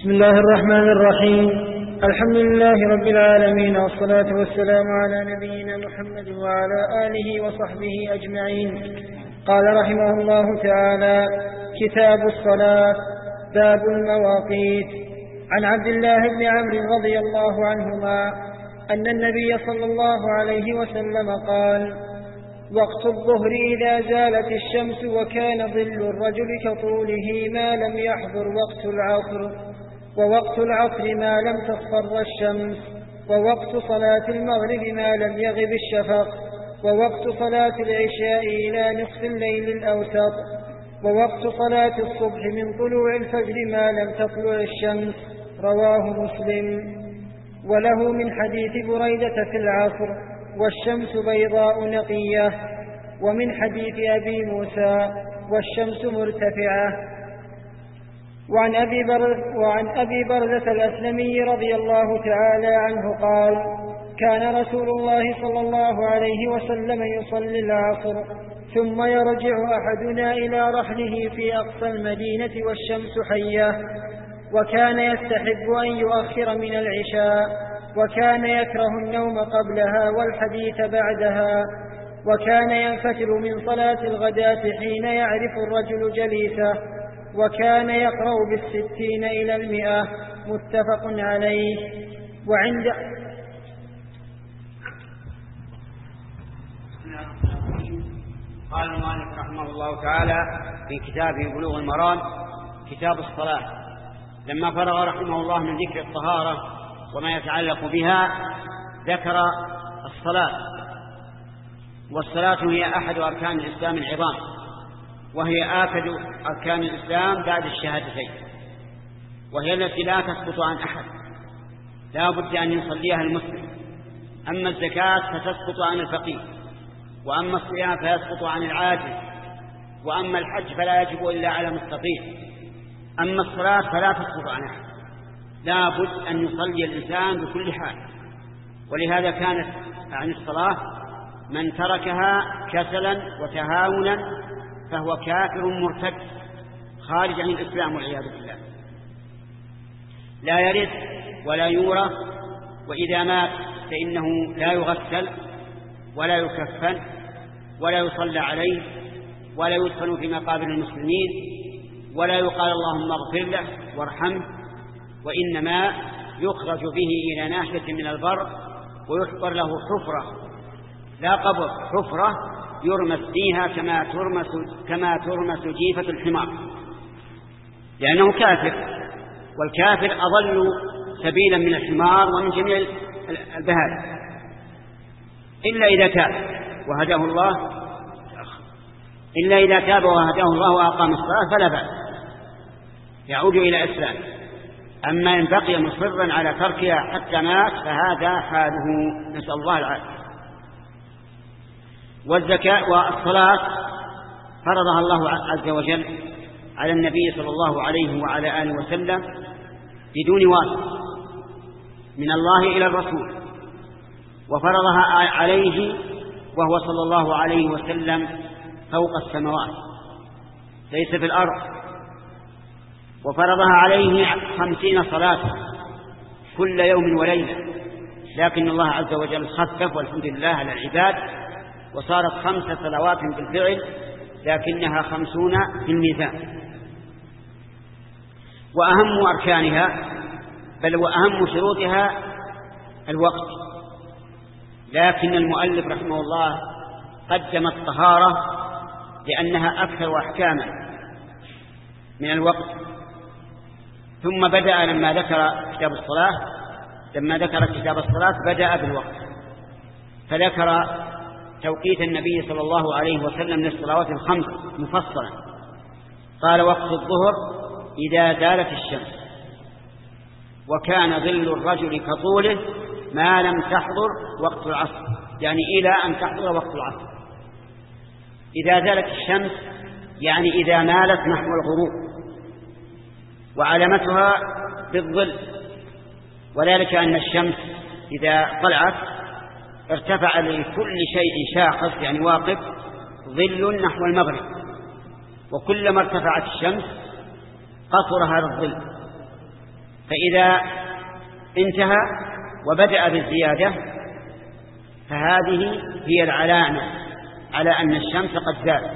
بسم الله الرحمن الرحيم. الحمد لله رب العالمين، والصلاة والسلام على نبينا محمد وعلى آله وصحبه أجمعين. قال رحمه الله تعالى: كتاب الصلاة. باب المواقيت. عن عبد الله بن عمرو رضي الله عنهما أن النبي صلى الله عليه وسلم قال: وقت الظهر إذا زالت الشمس وكان ظل الرجل كطوله ما لم يحضر وقت العصر، ووقت العصر ما لم تصفر الشمس، ووقت صلاة المغرب ما لم يغب الشفق، ووقت صلاة العشاء إلى نصف الليل الأوسط، ووقت صلاة الصبح من طلوع الفجر ما لم تطلع الشمس. رواه مسلم. وله من حديث بريدة في العصر: والشمس بيضاء نقية. ومن حديث أبي موسى: والشمس مرتفعة. وعن أبي برزة الأسلمي رضي الله تعالى عنه قال: كان رسول الله صلى الله عليه وسلم يصلي العصر ثم يرجع أحدنا إلى رحله في أقصى المدينة والشمس حية، وكان يستحب أن يؤخر من العشاء، وكان يكره النوم قبلها والحديث بعدها، وكان ينفتل من صلاة الغداة حين يعرف الرجل جليسه، وكان يقرأ بالستين إلى 100. متفق عليه. وعند قال المؤلف رحمه الله تعالى في كتابه بلوغ المرام: كتاب الصلاة. لما فرغ رحمه الله من ذكر الطهارة وما يتعلق بها، ذكر الصلاة. والصلاة هي أحد أركان الإسلام العظام، وهي آكد أركان الإسلام بعد الشهادتين، وهي التي لا تسقط عن أحد، لا بد أن يصليها المسلم. أما الزكاة فتسقط عن الفقير، وأما الصيام فيسقط عن العاجز، وأما الحج فلا يجب إلا على مستطيع. أما الصلاة فلا تسقط عن أحد، لا بد أن يصلي الإنسان بكل حال. ولهذا كانت عن الصلاة من تركها كسلا وتهاونا فهو كافر مرتد خارج عن الإسلام والعياذ بالله، لا يرث ولا يورث، وإذا مات فإنه لا يغسل ولا يكفن ولا يصلى عليه ولا يدفن في مقابر المسلمين ولا يقال اللهم اغفر له وارحمه، وإنما يخرج به إلى ناحية من البر ويحفر له حفرة، لا قبر، حفرة يرمس فيها كما ترمس جيفة الحمار، لأنه كافر، والكافر أضل سبيلا من الحمار ومن جميع البهائم، إلا إذا تاب وهداه الله وأقام الصلاة فلا بأس، يعود إلى الإسلام. أما إن بقي مصرا على تركها حتى مات فهذا حاله، نسأل الله العافية. والزكاة والصلاة فرضها الله عز وجل على النبي صلى الله عليه وعلى آله وسلم بدون واسطة من الله إلى الرسول، وفرضها عليه وهو صلى الله عليه وسلم فوق السماوات ليس في الأرض، وفرضها عليه 50 صلاة كل يوم وليلة، لكن الله عز وجل خفف والحمد لله على العباد، وصارت 5 صلوات بالفعل لكنها 50 في الميزان. وأهم أركانها بل وأهم شروطها الوقت، لكن المؤلف رحمه الله قدم الطهارة لأنها أكثر أحكاما من الوقت، ثم بدأ لما ذكر كتاب الصلاة بدأ بالوقت، فذكر توقيت النبي صلى الله عليه وسلم للصلوات الخمس مفصلا. قال: وقت الظهر إذا زالت الشمس وكان ظل الرجل كطوله ما لم تحضر وقت العصر، يعني إلى أن تحضر وقت العصر. إذا زالت الشمس يعني إذا مالت نحو الغروب، وعلامتها بالظل، وذلك أن الشمس إذا طلعت ارتفع لكل شيء شاخص يعني واقف ظل نحو المغرب، وكلما ارتفعت الشمس قصر هذا الظل، فإذا انتهى وبدأ بالزيادة فهذه هي العلامة على أن الشمس قد زالت.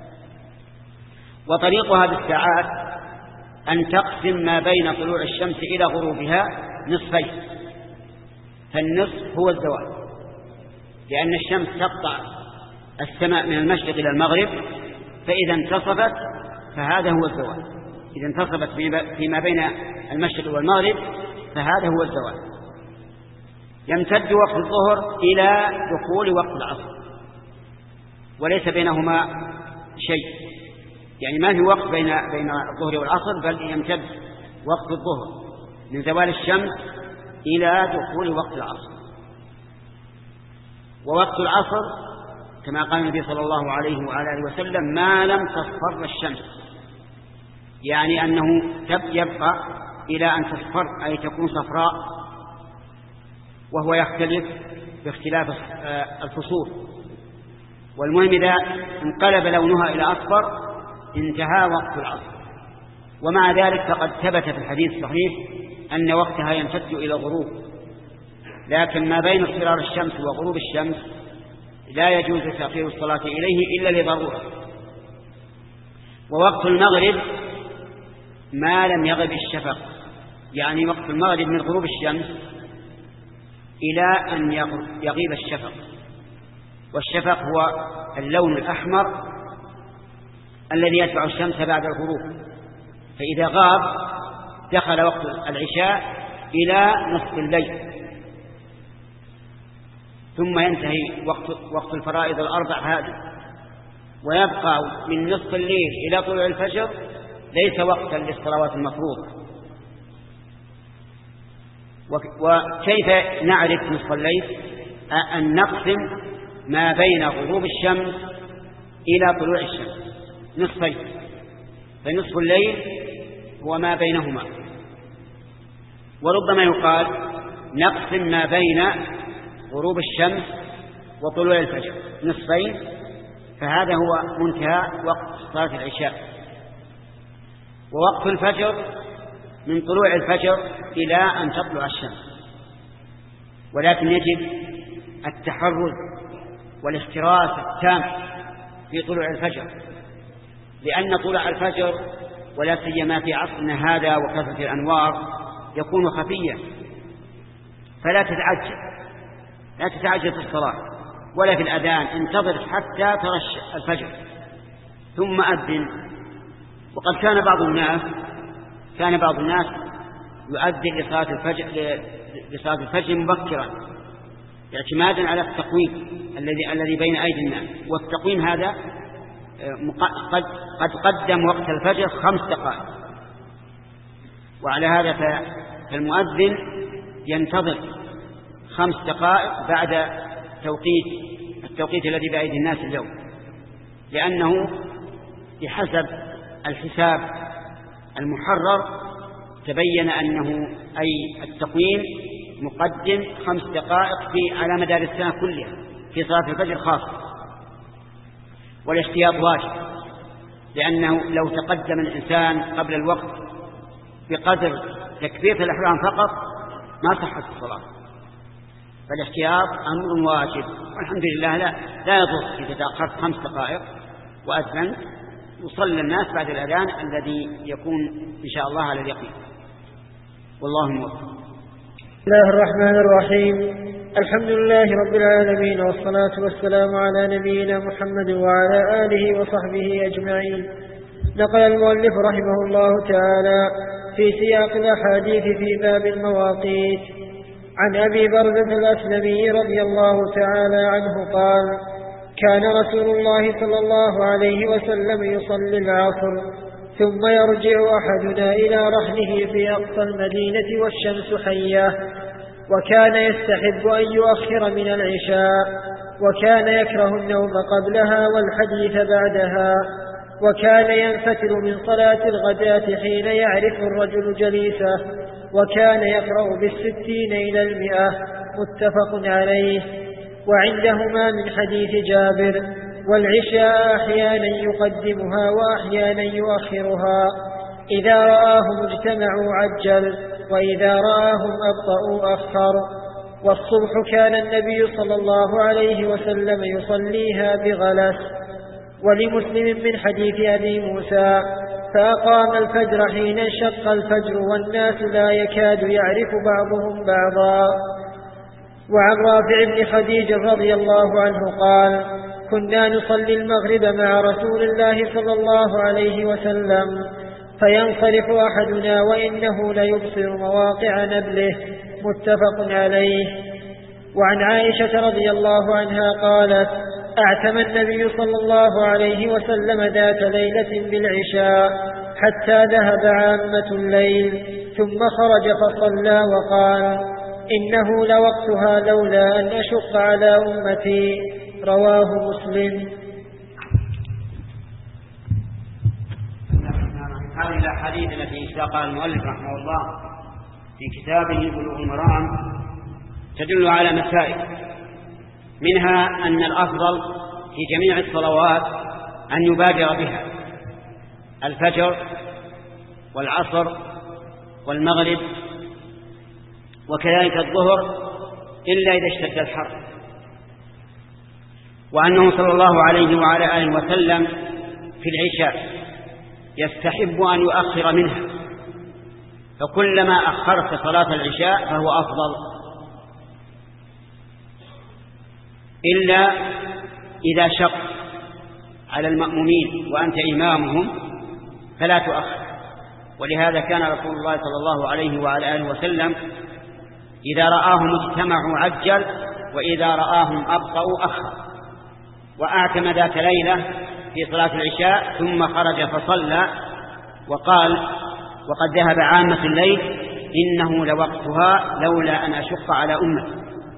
وطريقها بالساعات أن تقسم ما بين طلوع الشمس إلى غروبها نصفين، فالنصف هو الزوال، لأن الشمس تقطع السماء من المشرق إلى المغرب، فإذا انتصفت فهذا هو الزوال. إذا انتصفت فيما بين المشرق والمغرب فهذا هو الزوال. يمتد وقت الظهر إلى دخول وقت العصر، وليس بينهما شيء، يعني ما في وقت بين الظهر والعصر، بل يمتد وقت الظهر من زوال الشمس إلى دخول وقت العصر. ووقت العصر كما قال النبي صلى الله عليه وآله وسلم ما لم تصفر الشمس، يعني أنه يبقى إلى أن تصفر أي تكون صفراء، وهو يختلف باختلاف الفصول. والمهم إذا انقلب لونها إلى أصفر انتهى وقت العصر. ومع ذلك فقد ثبت في الحديث الصحيح أن وقتها يمتد إلى الغروب، لكن ما بين اصفرار الشمس وغروب الشمس لا يجوز تأخير الصلاة إليه إلا لضرورة. ووقت المغرب ما لم يغب الشفق، يعني وقت المغرب من غروب الشمس إلى أن يغيب الشفق، والشفق هو اللون الأحمر الذي يتبع الشمس بعد الغروب، فإذا غاب دخل وقت العشاء إلى نصف الليل، ثم ينتهي وقت الفرائض الأربع هذه، ويبقى من نصف الليل إلى طلوع الفجر ليس وقتا للصلوات المفروضة. وكيف نعرف نصف الليل؟ أن نقسم ما بين غروب الشمس إلى طلوع الشمس نصفين، فنصف الليل هو ما بينهما. وربما يقال نقسم ما بين غروب الشمس وطلوع الفجر نصفين، فهذا هو منتهى وقت صلاة العشاء. ووقت الفجر من طلوع الفجر إلى أن تطلع الشمس، ولكن يجب التحرز والاحتراس التام في طلوع الفجر، لأن طلوع الفجر ولا سيما في عصرنا هذا وكثرة الأنوار يكون خفيا، فلا تتعجل في الصلاة ولا في الأذان، انتظر حتى ترى الفجر ثم أذن. وقد كان بعض الناس يؤذن لصلاة الفجر مبكرا اعتمادا على التقويم الذي بين أيدي الناس، والتقويم هذا قد قدم وقت الفجر 5 دقائق، وعلى هذا فالمؤذن ينتظر 5 دقائق بعد التوقيت الذي بأيدي الناس اليوم، لأنه بحسب الحساب المحرر تبين أنه أي التقويم مقدم 5 دقائق على مدار السنة كلها في صلاة الفجر خاصة. والاحتياط واجب، لأنه لو تقدم الإنسان قبل الوقت بقدر تكبيرة الإحرام فقط ما صحت الصلاة، فالاحتياط أمر واجب. والحمد لله لا يضر إذا تأخرت 5 دقائق وأذنت يصلي الناس بعد الأذان الذي يكون إن شاء الله على اليقين. والله موفق. بسم الله الرحمن الرحيم. الحمد لله رب العالمين، والصلاة والسلام على نبينا محمد وعلى آله وصحبه أجمعين. نقل المؤلف رحمه الله تعالى في سياق الأحاديث في باب المواقيت عن أبي برزة الأسلمي رضي الله تعالى عنه قال: كان رسول الله صلى الله عليه وسلم يصلي العصر ثم يرجع أحدنا إلى رحله في أقصى المدينة والشمس حية، وكان يستحب أن يؤخر من العشاء، وكان يكره النوم قبلها والحديث بعدها، وكان ينفتل من صلاة الغداة حين يعرف الرجل جليسه، وكان يقرأ 60 إلى 100 متفق عليه. وعندهما من حديث جابر: والعشاء أحيانا يقدمها وأحيانا يؤخرها، إذا رآهم اجتمعوا عجل، وإذا رآهم أبطأوا أخر. والصبح كان النبي صلى الله عليه وسلم يصليها بغلس. ولمسلم من حديث أبي موسى: فأقام الفجر حين انشق الفجر والناس لا يكاد يعرف بعضهم بعضا. وعن رافع بن خديج رضي الله عنه قال: كنا نصلي المغرب مع رسول الله صلى الله عليه وسلم فينصرف أحدنا وإنه ليبصر مواقع نبله. متفق عليه. وعن عائشة رضي الله عنها قالت: أعتم النبي صلى الله عليه وسلم ذات ليلة بالعشاء حتى ذهب عامة الليل ثم خرج فصلى وقال: إنه لوقتها لولا أن أشق على أمتي. رواه مسلم. هذه الأحاديث التي اشتاقها المؤلف رحمه الله في كتابه بلوغ المرام تدل على مسائل، منها أن الأفضل في جميع الصلوات أن يبادر بها: الفجر والعصر والمغرب وكذلك الظهر إلا إذا اشتد الحر. وأنه صلى الله عليه وعلى آله وسلم في العشاء يستحب أن يؤخر منها، فكلما أخرت صلاة العشاء فهو أفضل، إلا إذا شق على المأمومين وأنت إمامهم فلا تؤخر. ولهذا كان رسول الله صلى الله عليه وعلى آله وسلم إذا رآهم اجتمعوا عجل وإذا رآهم أبطأوا أخر. وأعتم ذات ليلة في صلاة العشاء ثم خرج فصلى وقال: وقد ذهب عامة الليل إنه لوقتها لولا أن أشق على أمتي.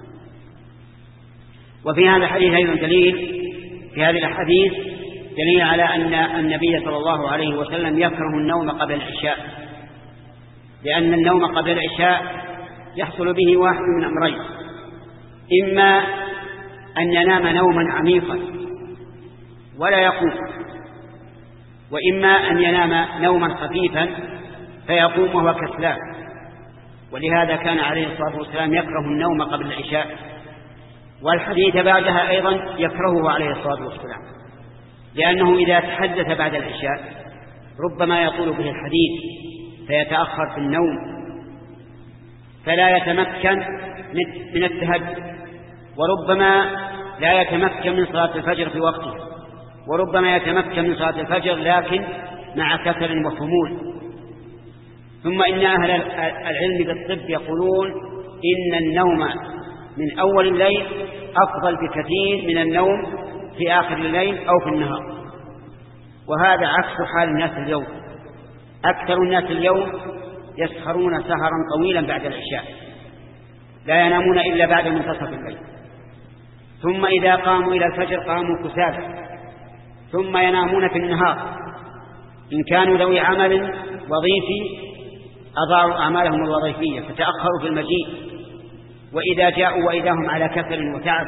وفي هذا الحديث أيضا دليل، في هذه الحديث دليل على أن النبي صلى الله عليه وسلم يكره النوم قبل العشاء، لأن النوم قبل العشاء يحصل به واحد من أمرين: إما أن ينام نوما عميقا ولا يقوم، وإما أن ينام نوما خفيفا فيقوم وهو كسلان. ولهذا كان عليه الصلاة والسلام يكره النوم قبل العشاء، والحديث بعدها أيضا يكرهه عليه الصلاة والسلام، لأنه إذا تحدث بعد العشاء ربما يطول به الحديث فيتأخر في النوم فلا يتمكن من التهجد، وربما لا يتمكن من صلاة الفجر في وقته، وربما يتمكن من صلاة الفجر لكن مع كسل وخمول. ثم إن أهل العلم بالطب يقولون إن النوم من أول الليل أفضل بكثير من النوم في آخر الليل أو في النهار، وهذا عكس حال الناس اليوم. أكثر الناس اليوم يسهرون سهرا طويلا بعد العشاء، لا ينامون إلا بعد منتصف الليل، ثم إذا قاموا إلى الفجر قاموا كسالى، ثم ينامون في النهار. إن كانوا ذوي عمل وظيفي أضاعوا أعمالهم الوظيفية فتأخروا في المجيء، وإذا جاءوا وإذا هم على كسل وتعب.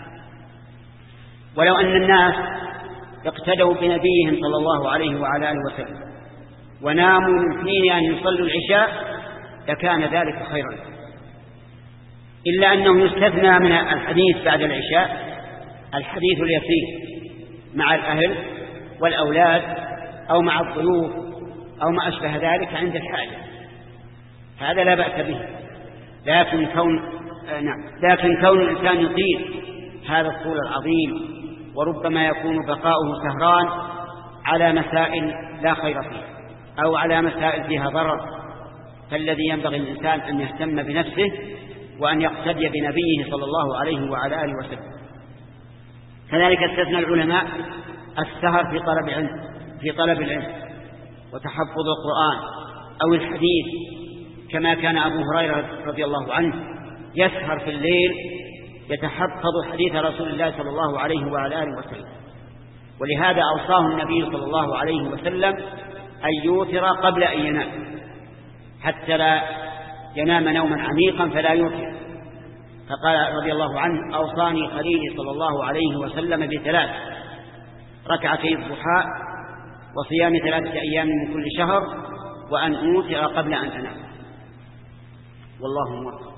ولو أن الناس اقتدوا بنبيهم صلى الله عليه وعلى آله وسلم وناموا من حين أن يصلوا العشاء لكان ذلك خيرا، إلا أنه يستثنى من الحديث بعد العشاء الحديث اليسير مع الأهل والأولاد أو مع الضيوف أو ما أشبه ذلك عند الحاجة، هذا لا بأس به. لكن كون الإنسان يطيل هذا الطول العظيم وربما يكون بقاؤه سهران على مسائل لا خير فيها أو على مسائل فيها ضرر، فالذي ينبغي الإنسان أن يهتم بنفسه وأن يقتدي بنبيه صلى الله عليه وعلى آله وسلم. كذلك استثنى العلماء السهر في طلب العلم وتحفظ القرآن أو الحديث، كما كان أبو هريرة رضي الله عنه يسهر في الليل يتحفظ حديث رسول الله صلى الله عليه وعلى آله وسلم. ولهذا أوصاه النبي صلى الله عليه وسلم أن يوتر قبل أن ينام حتى لا ينام نوما عميقا فلا يوتر. فقال رضي الله عنه: أوصاني خليلي صلى الله عليه وسلم ب3: ركعتي الضحى وصيام 3 أيام من كل شهر وأن أوتر قبل أن أنام. والله موفق.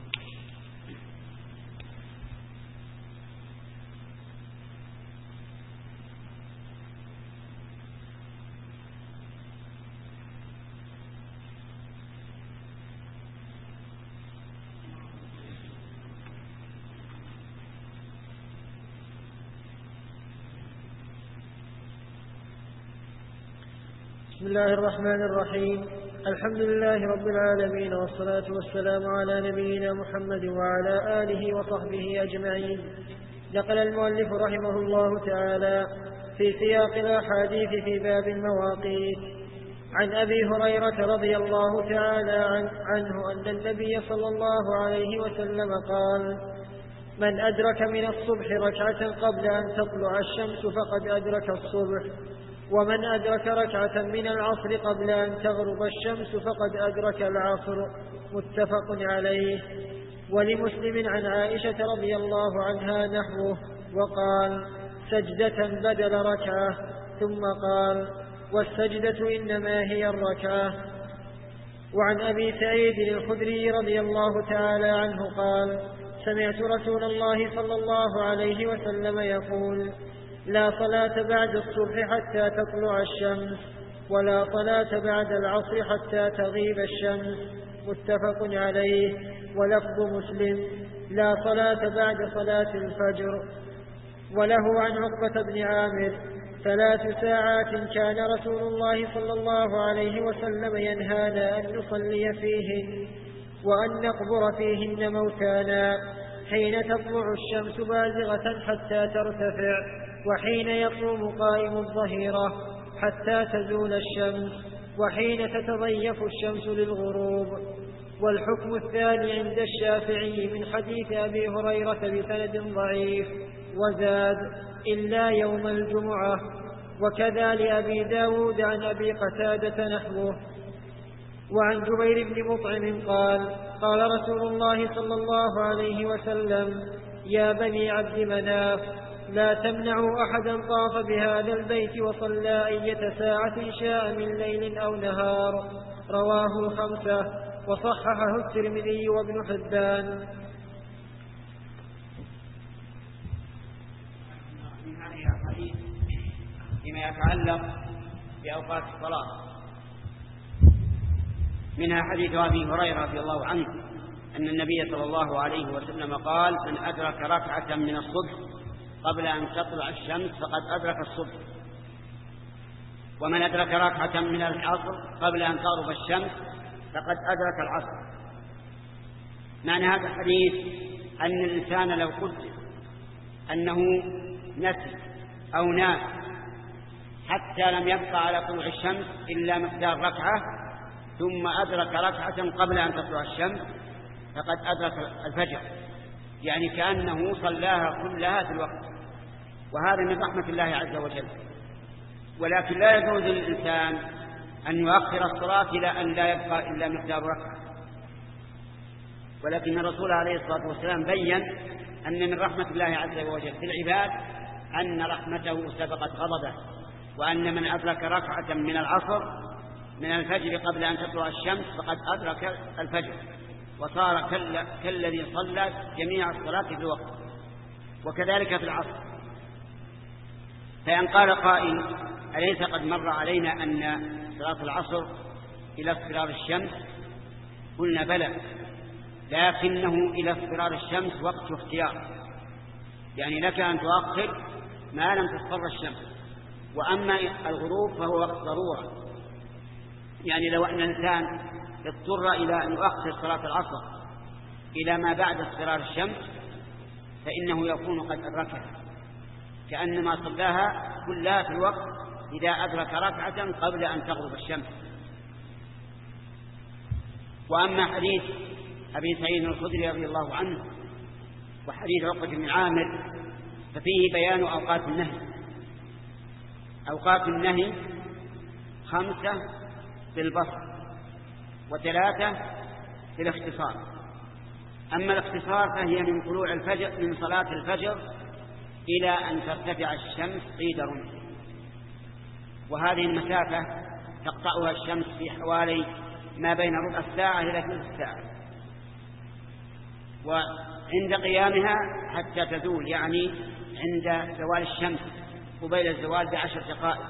بسم الله الرحمن الرحيم. الحمد لله رب العالمين، والصلاة والسلام على نبينا محمد وعلى آله وصحبه أجمعين. نقل المؤلف رحمه الله تعالى في سياق الأحاديث في باب المواقيت عن أبي هريرة رضي الله تعالى عنه أن النبي صلى الله عليه وسلم قال: من أدرك من الصبح ركعة قبل أن تطلع الشمس فقد أدرك الصبح، ومن أدرك ركعة من العصر قبل أن تغرب الشمس فقد أدرك العصر. متفق عليه. ولمسلم عن عائشة رضي الله عنها نحوه، وقال: سجدة بدل ركعة، ثم قال: والسجدة إنما هي الركعة. وعن أبي سعيد الخدري رضي الله تعالى عنه قال: سمعت رسول الله صلى الله عليه وسلم يقول: لا صلاة بعد الصبح حتى تطلع الشمس، ولا صلاة بعد العصر حتى تغيب الشمس. متفق عليه. ولفظ مسلم: لا صلاة بعد صلاة الفجر. وله عن عقبة بن عامر: 3 ساعات كان رسول الله صلى الله عليه وسلم ينهانا أن نصلي فيهن وأن نقبر فيهن موتانا، حين تطلع الشمس بازغة حتى ترتفع، وحين يقوم قائم الظهيرة حتى تزول الشمس، وحين تتضيف الشمس للغروب. والحكم الثاني عند الشافعي من حديث أبي هريرة بسند ضعيف، وزاد: إلا يوم الجمعة. وكذا لأبي داود عن أبي قتادة نحوه. وعن جبير بن مطعم قال: قال رسول الله صلى الله عليه وسلم: يا بني عبد مناف، لا تمنعوا أحدا طاف بهذا البيت وصلى أية ساعة شاء من ليل أو نهار. رواه 5 وصححه الترمذي وابن حبان. من هذه الحديث فيما يتعلق بأوقات الصلاة، منها حديث أبي هريرة رضي الله عنه أن النبي صلى الله عليه وسلم قال: من أدرك ركعة من الصبح قبل أن تطلع الشمس فقد أدرك الصبح، ومن أدرك ركعة من العصر قبل أن تغرب الشمس فقد أدرك العصر. معنى هذا الحديث أن الإنسان لو قدر أنه نسي أو نام حتى لم يبقى على طلوع الشمس إلا مقدار ركعة، ثم أدرك ركعة قبل أن تطلع الشمس فقد أدرك الفجر، يعني كأنه صلاها كلها في الوقت، وهذا من رحمة الله عز وجل. ولكن لا يجوز للإنسان أن يؤخر الصلاة إلى أن لا يبقى إلا مقدار ركعة، ولكن الرسول عليه الصلاة والسلام بيّن أن من رحمة الله عز وجل في العباد أن رحمته سبقت غضبه، وأن من أدرك ركعة من العصر من الفجر قبل أن تطلع الشمس فقد أدرك الفجر، وصار كالذي صلى جميع الصلاة في الوقت. وكذلك في العصر. فإن قال قائل: أليس قد مر علينا أن صلاة العصر إلى اصفرار الشمس؟ قلنا: بلى، لكنه إلى اصفرار الشمس وقت اختيار، يعني لك أن تؤخر ما لم تصفر الشمس. وأما الغروب فهو وقت ضرورة، يعني لو أن الإنسان اضطر إلى أن يؤخر صلاة العصر إلى ما بعد اصفرار الشمس فإنه يكون قد أدركها، كأنما صلاها كلها في الوقت إذا أدرك ركعة قبل أن تغرب الشمس. وأما حديث أبي سعيد الخدري رضي الله عنه وحديث عقبة بن عامر ففيه بيان أوقات النهي. أوقات النهي 5 في البصر، و3 في الاختصار. أما الاختصار فهي من طلوع الفجر، من صلاة الفجر إلى أن ترتفع الشمس قيد رمح، وهذه المسافة تقطعها الشمس في حوالي ما بين ربع الساعة إلى ثلث الساعة، وعند قيامها حتى تزول، يعني عند زوال الشمس قبيل الزوال ب10 دقائق.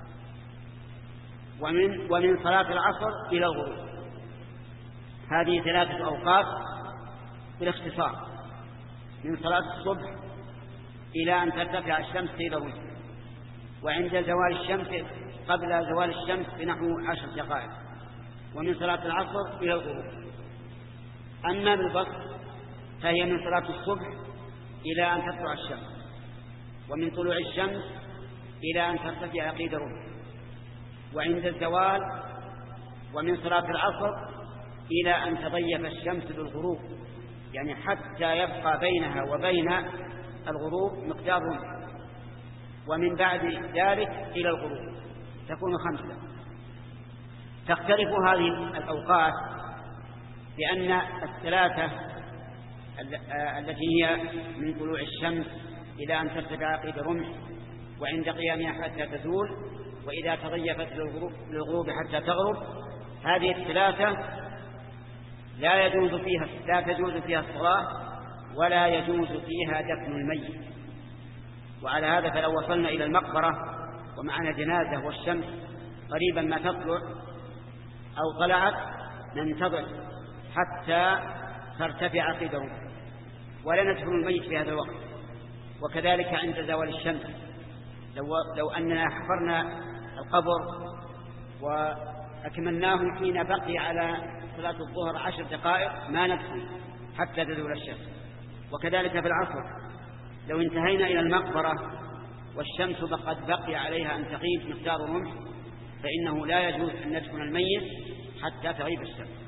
ومن صلاة العصر إلى الغروب. هذه 3 أوقات بالاختصار، من صلاة الصبح إلى أن ترتفع الشمس إلى الغروب، وعند زوال الشمس قبل زوال الشمس بنحو 10 دقائق، ومن صلاة العصر إلى الغروب. أما بالبسط فهي من صلاة الصبح إلى أن تطلع الشمس، ومن طلوع الشمس إلى أن ترتفع قيد الرمح، وعند الزوال، ومن صلاة العصر إلى أن تضيف الشمس بالغروب، يعني حتى يبقى بينها وبين الغروب مقدار رمح، ومن بعد ذلك إلى الغروب تكون 5. تختلف هذه الأوقات لأن 3 التي هي من طلوع الشمس إلى أن ترتفع قيد رمح، وعند قيامها حتى تزول، وإذا تضيفت للغروب حتى تغرب، هذه 3 لا تجوز فيها الصلاة ولا يجوز فيها دفن الميت. وعلى هذا فلو وصلنا إلى المقبرة ومعنا جنازة والشمس قريبا ما تطلع أو طلعت، ننتظر حتى ترتفع قيد الرمح ولا ندفن الميت في هذا الوقت. وكذلك عند زوال الشمس، لو أننا حفرنا القبر وأكملناه حين بقي على صلاة الظهر 10 دقائق ما ندفن حتى تزول الشمس. وكذلك في العصر لو انتهينا إلى المقبرة والشمس قد بقي عليها أن تغيب مقدار رمح، فإنه لا يجوز أن ندفن الميت حتى تغيب الشمس.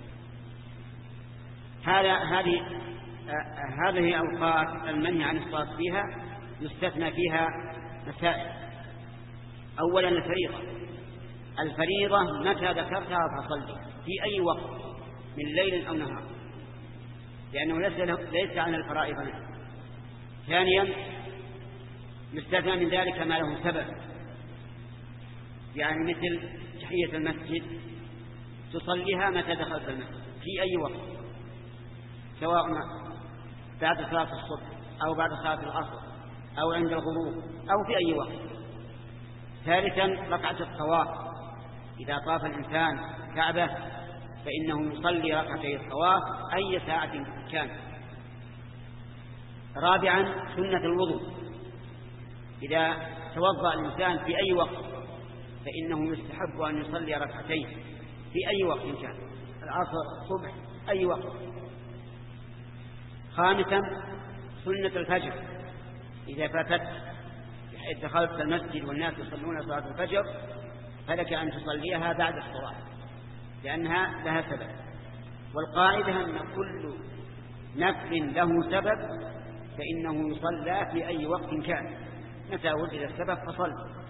هذه أوقات المنهي عن الصلاة فيها يستثنى فيها مسائل. أولا الفريضة متى ذكرتها فصلي في أي وقت من ليل أو نهار، لأنه ليس عن الفرائض. ثانيا يستثنى من ذلك ما له سبب، يعني مثل تحية المسجد تصليها متى دخلت المسجد في أي وقت، سواء بعد صلاة الصبح أو بعد صلاة العصر أو عند الغروب أو في أي وقت. ثالثا ركعة الطواف، إذا طاف الإنسان كعبة فإنه يصلي ركعتي الطواف أي ساعة كان. رابعا سنة الوضوء، إذا توضأ الإنسان في أي وقت فإنه يستحب أن يصلي ركعتين في أي وقت كان، العصر الصبح أي وقت. خامسا سنة الفجر، إذا فاتت بحيث دخلت المسجد والناس يصلون صلاة الفجر فلك أن تصليها بعد الصلاة لأنها لها سبب. والقاعدة أن كل نفل له سبب فإنه يصلى في أي وقت كان، متى وجد السبب فصل.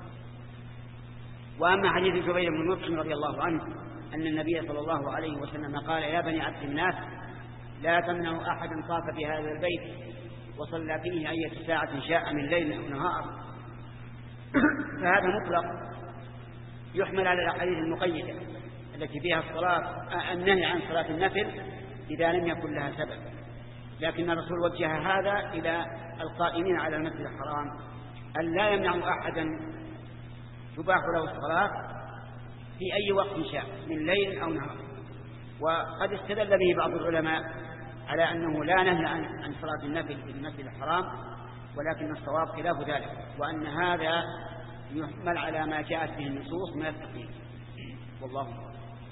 وأما حديث جبير بن مطعم رضي الله عنه أن النبي صلى الله عليه وسلم قال: يا بني عبد الناس لا تمنعوا أحدا طاف في هذا البيت وصلى فيه أي ساعة شاء من ليل أو نهار. فهذا مطلق يحمل على الأحاديث المقيدة التي فيها النهي عن صلاة النفل إذا لم يكن لها سبب. لكن الرسول وجه هذا إلى القائمين على المسجد الحرام أن لا يمنعوا أحدا تباح له الصلاة في أي وقت شاء من ليل أو نهار. وقد استدل به بعض العلماء على أنه لا نهي عن صلاة النفل في المسجد الحرام، ولكن الصواب خلاف ذلك، وأن هذا يحمل على ما جاءت به النصوص من التقييد. والله أعلم.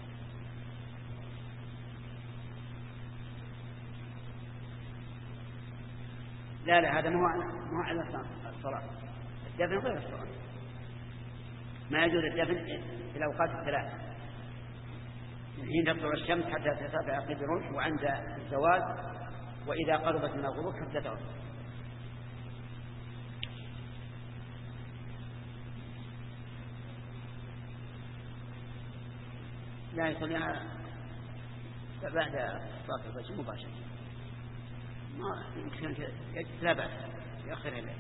لا هذا مو على الصلاة. الدفن غير الصلاة، ما يجوز الدفن في الأوقات الثلاث، من حين تطلع الشمس حتى ترتفع قيد الرمح، وعند الزوال، وإذا قربت من الغروب حتى تغرب. لا يصليها بعد صلاة الفجر مباشرة، ما يمكن لا بأس يأخرها الليل.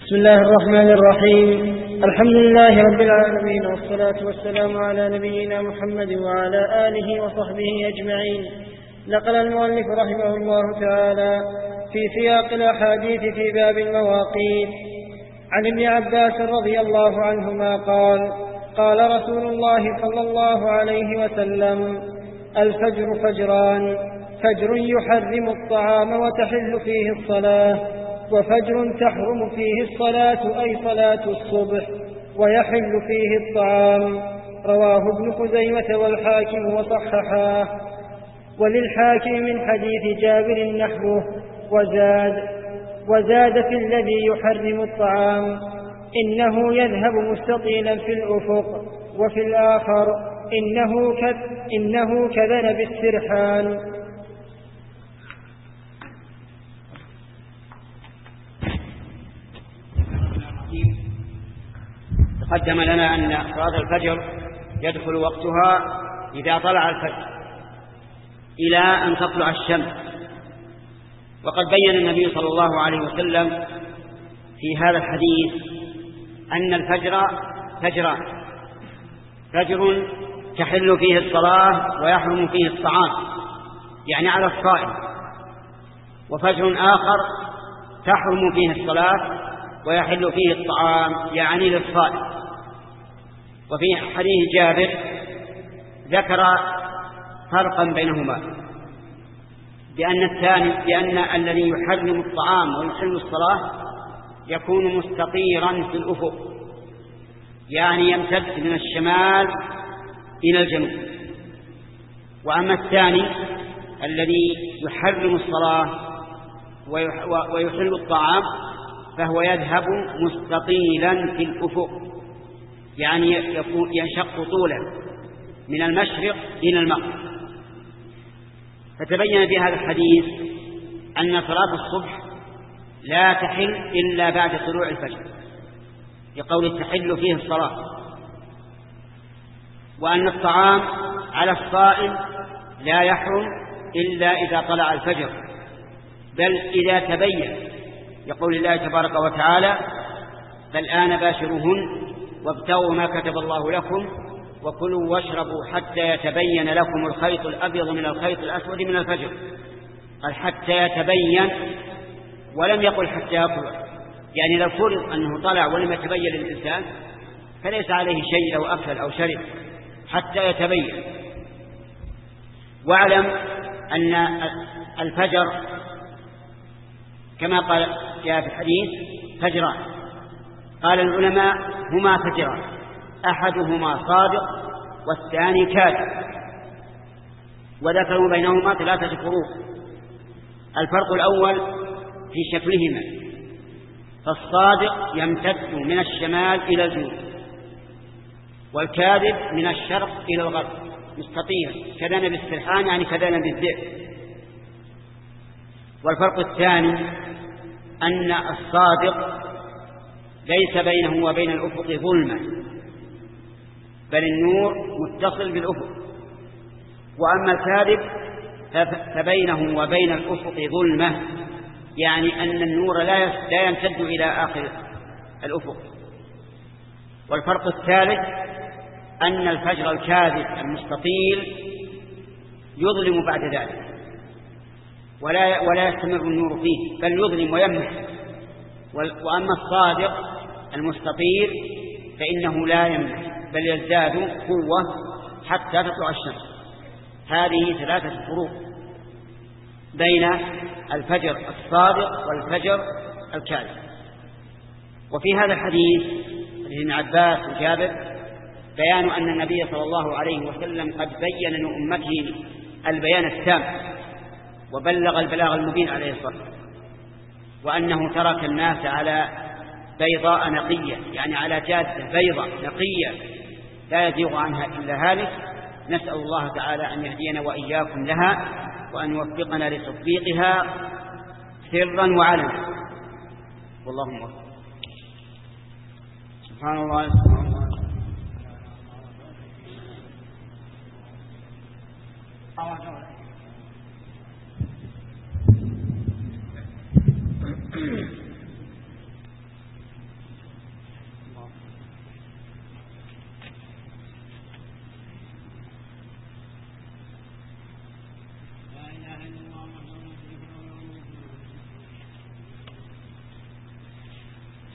بسم الله الرحمن الرحيم. الحمد لله رب العالمين، والصلاة والسلام على نبينا محمد وعلى آله وصحبه أجمعين. نقل المؤلف رحمه الله تعالى في سياق الأحاديث في باب المواقيت عن ابن عباس رضي الله عنهما قال: قال رسول الله صلى الله عليه وسلم: الفجر فجران، فجر يحرم الطعام وتحل فيه الصلاة، وفجر تحرم فيه الصلاة أي صلاة الصبح ويحل فيه الطعام. رواه ابن خزيمة والحاكم وصححاه، وللحاكم من حديث جابر نحوه، وزاد في الذي يحرم الطعام: إنه يذهب مستطيلا في الأفق، وفي الآخر: إنه كذنب السرحان. تقدم لنا أن صلاة الفجر يدخل وقتها إذا طلع الفجر إلى أن تطلع الشمس. وقد بين النبي صلى الله عليه وسلم في هذا الحديث أن الفجر فجران: فجر تحل فيه الصلاة ويحرم فيه الطعام، يعني على الصائم، وفجر آخر تحرم فيه الصلاة ويحل فيه الطعام، يعني للصائم. وفي حديث جابر ذكر فرقا بينهما، بأن الذي يحرم الطعام ويحل الصلاة يكون مستطيرا في الأفق، يعني يمتد من الشمال إلى الجنوب. وأما الثاني الذي يحرم الصلاة ويحل الطعام فهو يذهب مستطيلا في الأفق، يعني ينشق طولا من المشرق إلى المغرب. فتبين في هذا الحديث أن صلاة الصبح لا تحل إلا بعد طلوع الفجر، لقول تحل فيه الصلاة، وأن الطعام على الصائم لا يحرم إلا إذا طلع الفجر، بل إذا تبين، يقول الله تبارك وتعالى: فالآن باشروهن وابتغوا ما كتب الله لكم وكلوا واشربوا حتى يتبين لكم الخيط الأبيض من الخيط الأسود من الفجر. قال حتى يتبين، ولم يقل حتى يطلع، يعني لو فرض أنه طلع ولم يتبين للإنسان فليس عليه شيء لو أكل أو شرب حتى يتبين. واعلم أن الفجر كما قال جاء في الحديث فجران. قال العلماء: هما فجران، أحدهما صادق والثاني كاذب، وذكروا بينهما 3 فروق. الفرق الأول في شكلهما: فالصادق يمتد من الشمال إلى الجنوب، والكاذب من الشرق إلى الغرب مستطيل كذنب السرحان، يعني كذنب الذئب. والفرق الثاني أن الصادق ليس بينه وبين الأفق ظلمة، بل النور متصل بالأفق. وأما الكاذب فبينه وبين الأفق ظلمة، يعني أن النور لا يمتد إلى آخر الأفق. والفرق الثالث أن الفجر الكاذب المستطيل يظلم بعد ذلك، ولا يستمر النور فيه، بل يظلم ويمنح. وأما الصادق المستطيل فإنه لا يمنح، بل يزداد قوة حتى تطلع الشمس. هذه 3 فروق بين الفجر الصادق والفجر الكاذب. وفي هذا الحديث ابن عباس وجابر بيان أن النبي صلى الله عليه وسلم قد بين لأمته البيان التام وبلغ البلاغ المبين عليه الصلاة والسلام، وأنه ترك الناس على بيضاء نقية، يعني على جادة بيضاء نقية لا يزيغ عنها إلا هالك. نسأل الله تعالى أن يهدينا وإياكم لها، وأن يوفقنا لتطبيقها سرا وعلنا. والله موفق. سبحان الله.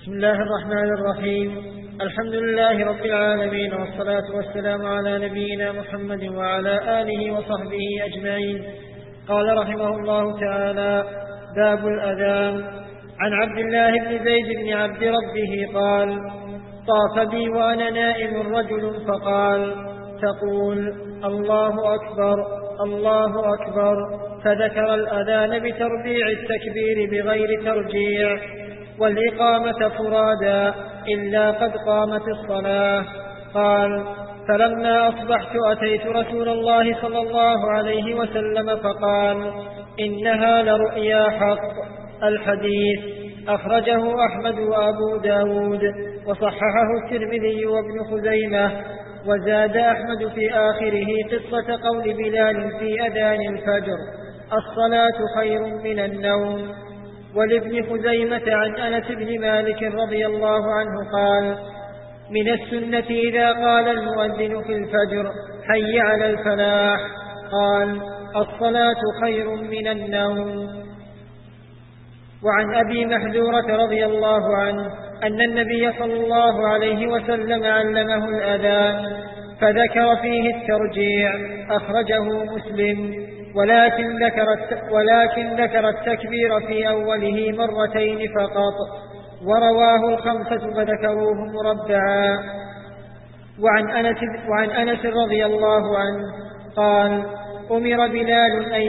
بسم الله الرحمن الرحيم. الحمد لله رب العالمين، والصلاة والسلام على نبينا محمد وعلى آله وصحبه أجمعين. قال رحمه الله تعالى: باب الأذان. عن عبد الله بن زيد بن عبد ربه قال: طاف بي وأنا نائم رجل فقال: تقول الله أكبر الله أكبر، فذكر الأذان بتربيع التكبير بغير ترجيع، والإقامة فرادا إلا قد قامت الصلاة. قال: فلما أصبحت أتيت رسول الله صلى الله عليه وسلم فقال: إنها لرؤيا حق. الحديث أخرجه أحمد وأبو داود، وصححه الترمذي وابن خزيمة. وزاد أحمد في آخره قصة قول بلال في أذان الفجر: الصلاة خير من النوم. ولابن خزيمة عن أنس بن مالك رضي الله عنه قال: من السنة إذا قال المؤذن في الفجر: حي على الفلاح، قال: الصلاة خير من النوم. وعن أبي محذورة رضي الله عنه أن النبي صلى الله عليه وسلم علمه الأذان فذكر فيه الترجيع، أخرجه مسلم، ولكن ذكر التكبير في أوله مرتين فقط، ورواه الخمسة فذكروه مربعا. وعن أنس رضي الله عنه قال: أمر بلال أن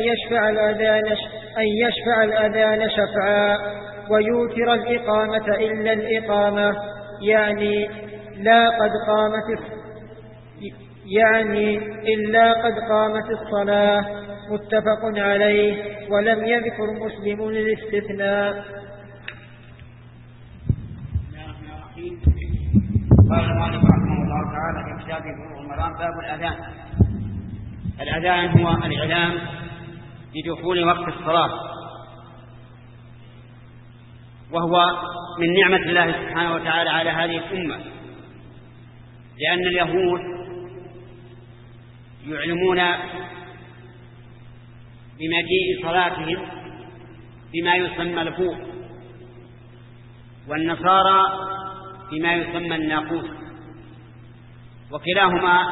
يشفع الأذان شفعا، ويوتر الإقامة إلا الإقامة، يعني إلا قد قامت الصلاة. متفق عليه، ولم يذكر مسلم الاستثناء. قال المؤلف رحمه الله تعالى في كتابه بلوغ المرام: باب الأذان. الأذان هو الإعلام بدخول وقت الصلاة، وهو من نعمة الله سبحانه وتعالى على هذه الأمة، لأن اليهود يعلمون بمجيء صلاتهم بما يسمى البوق، والنصارى بما يسمى الناقوس، وكلاهما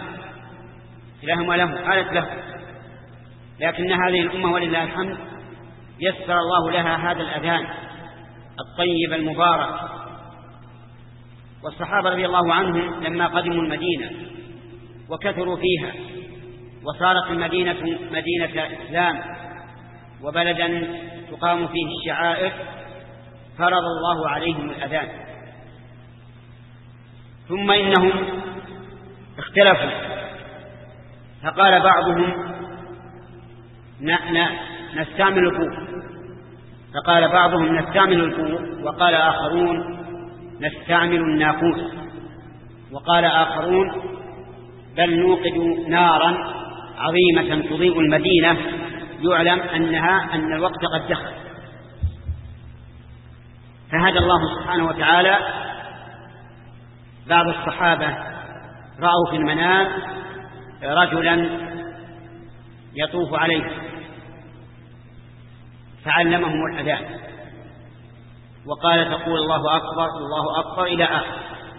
له آلة له. لكن هذه الأمة ولله الحمد يسر الله لها هذا الأذان الطيب المبارك. والصحابة رضي الله عنهم لما قدموا المدينة وكثروا فيها وصارت المدينة مدينة إسلام وبلدا تقام فيه الشعائر، فرض الله عليهم الأذان. ثم إنهم اختلفوا، فقال بعضهم نستعمل البوق، وقال آخرون نستعمل الناقوس، وقال آخرون بل نوقد نارا عظيمة تضيء المدينة يعلم أن الوقت قد دخل. فهدى الله سبحانه وتعالى بعض الصحابة رأوا في المنام رجلا يطوف عليه فعلمهم الأذان وقال: تقول الله أكبر الله أكبر إلى آخر.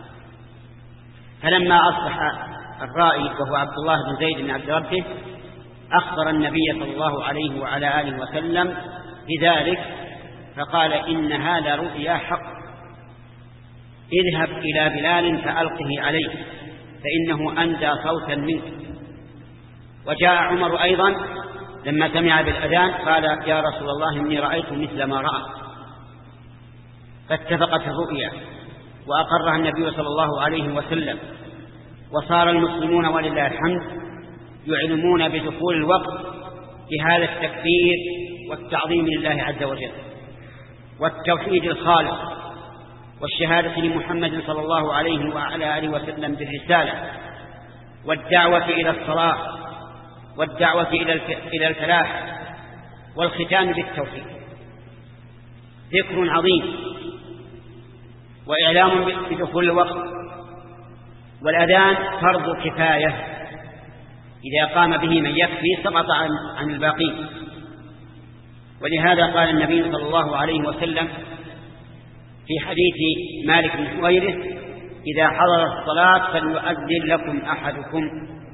فلما أصبح الرائي وهو عبد الله بن زيد بن عبد ربه أخبر النبي صلى الله عليه وعلى آله وسلم بذلك، فقال: إن هذا رؤيا حق، اذهب إلى بلال فألقه عليه فإنه أندى صوتا منك. وجاء عمر أيضا لما سمع بالأذان قال: يا رسول الله إني رأيت مثل ما رأى. فاتفقت الرؤيا وأقرها النبي صلى الله عليه وسلم، وصار المسلمون ولله الحمد يعلمون بدخول الوقت بهذا التكبير والتعظيم لله عز وجل والتوحيد الخالص والشهادة لمحمد صلى الله عليه وعلى آله وسلم بالرسالة والدعوة إلى الصلاة والدعوة إلى الفلاح والختام بالتوحيد. ذكر عظيم وإعلام بدخول الوقت. والأذان فرض كفاية، إذا قام به من يكفي سقط عن الباقين. ولهذا قال النبي صلى الله عليه وسلم: في حديث مالك بن حويرث: إذا حضر الصلاة فليؤذن لكم أحدكم.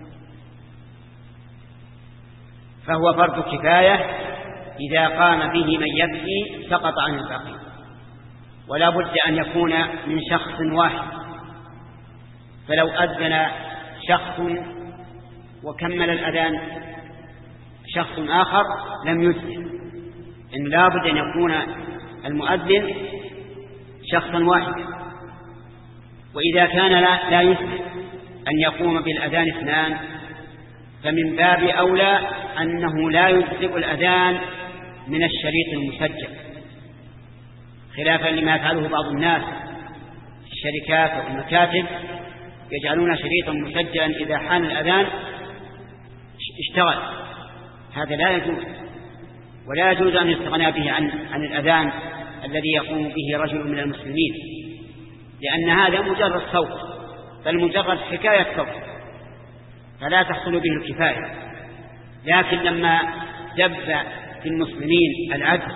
فهو فرض كفاية، إذا قام به من يكفي سقط عن الباقي، ولا بد أن يكون من شخص واحد. فلو أذن شخص وكمل الأذان شخص آخر لم يجزئ، إن لا بد أن يكون المؤذن شخصا واحدا. وإذا كان لا يجزئ أن يقوم بالأذان اثنان، فمن باب أولى أنه لا يجزئ الأذان من الشريط المسجل، خلافا لما يفعله بعض الناس في الشركات والمكاتب، يجعلون شريطا مسجلا إذا حان الأذان اشتغل. هذا لا يجوز، ولا يجوز أن يستغنى به عن الأذان الذي يقوم به رجل من المسلمين، لأن هذا مجرد صوت، بل مجرد حكاية صوت، فلا تحصل به الكفاية. لكن لما دب في المسلمين العجز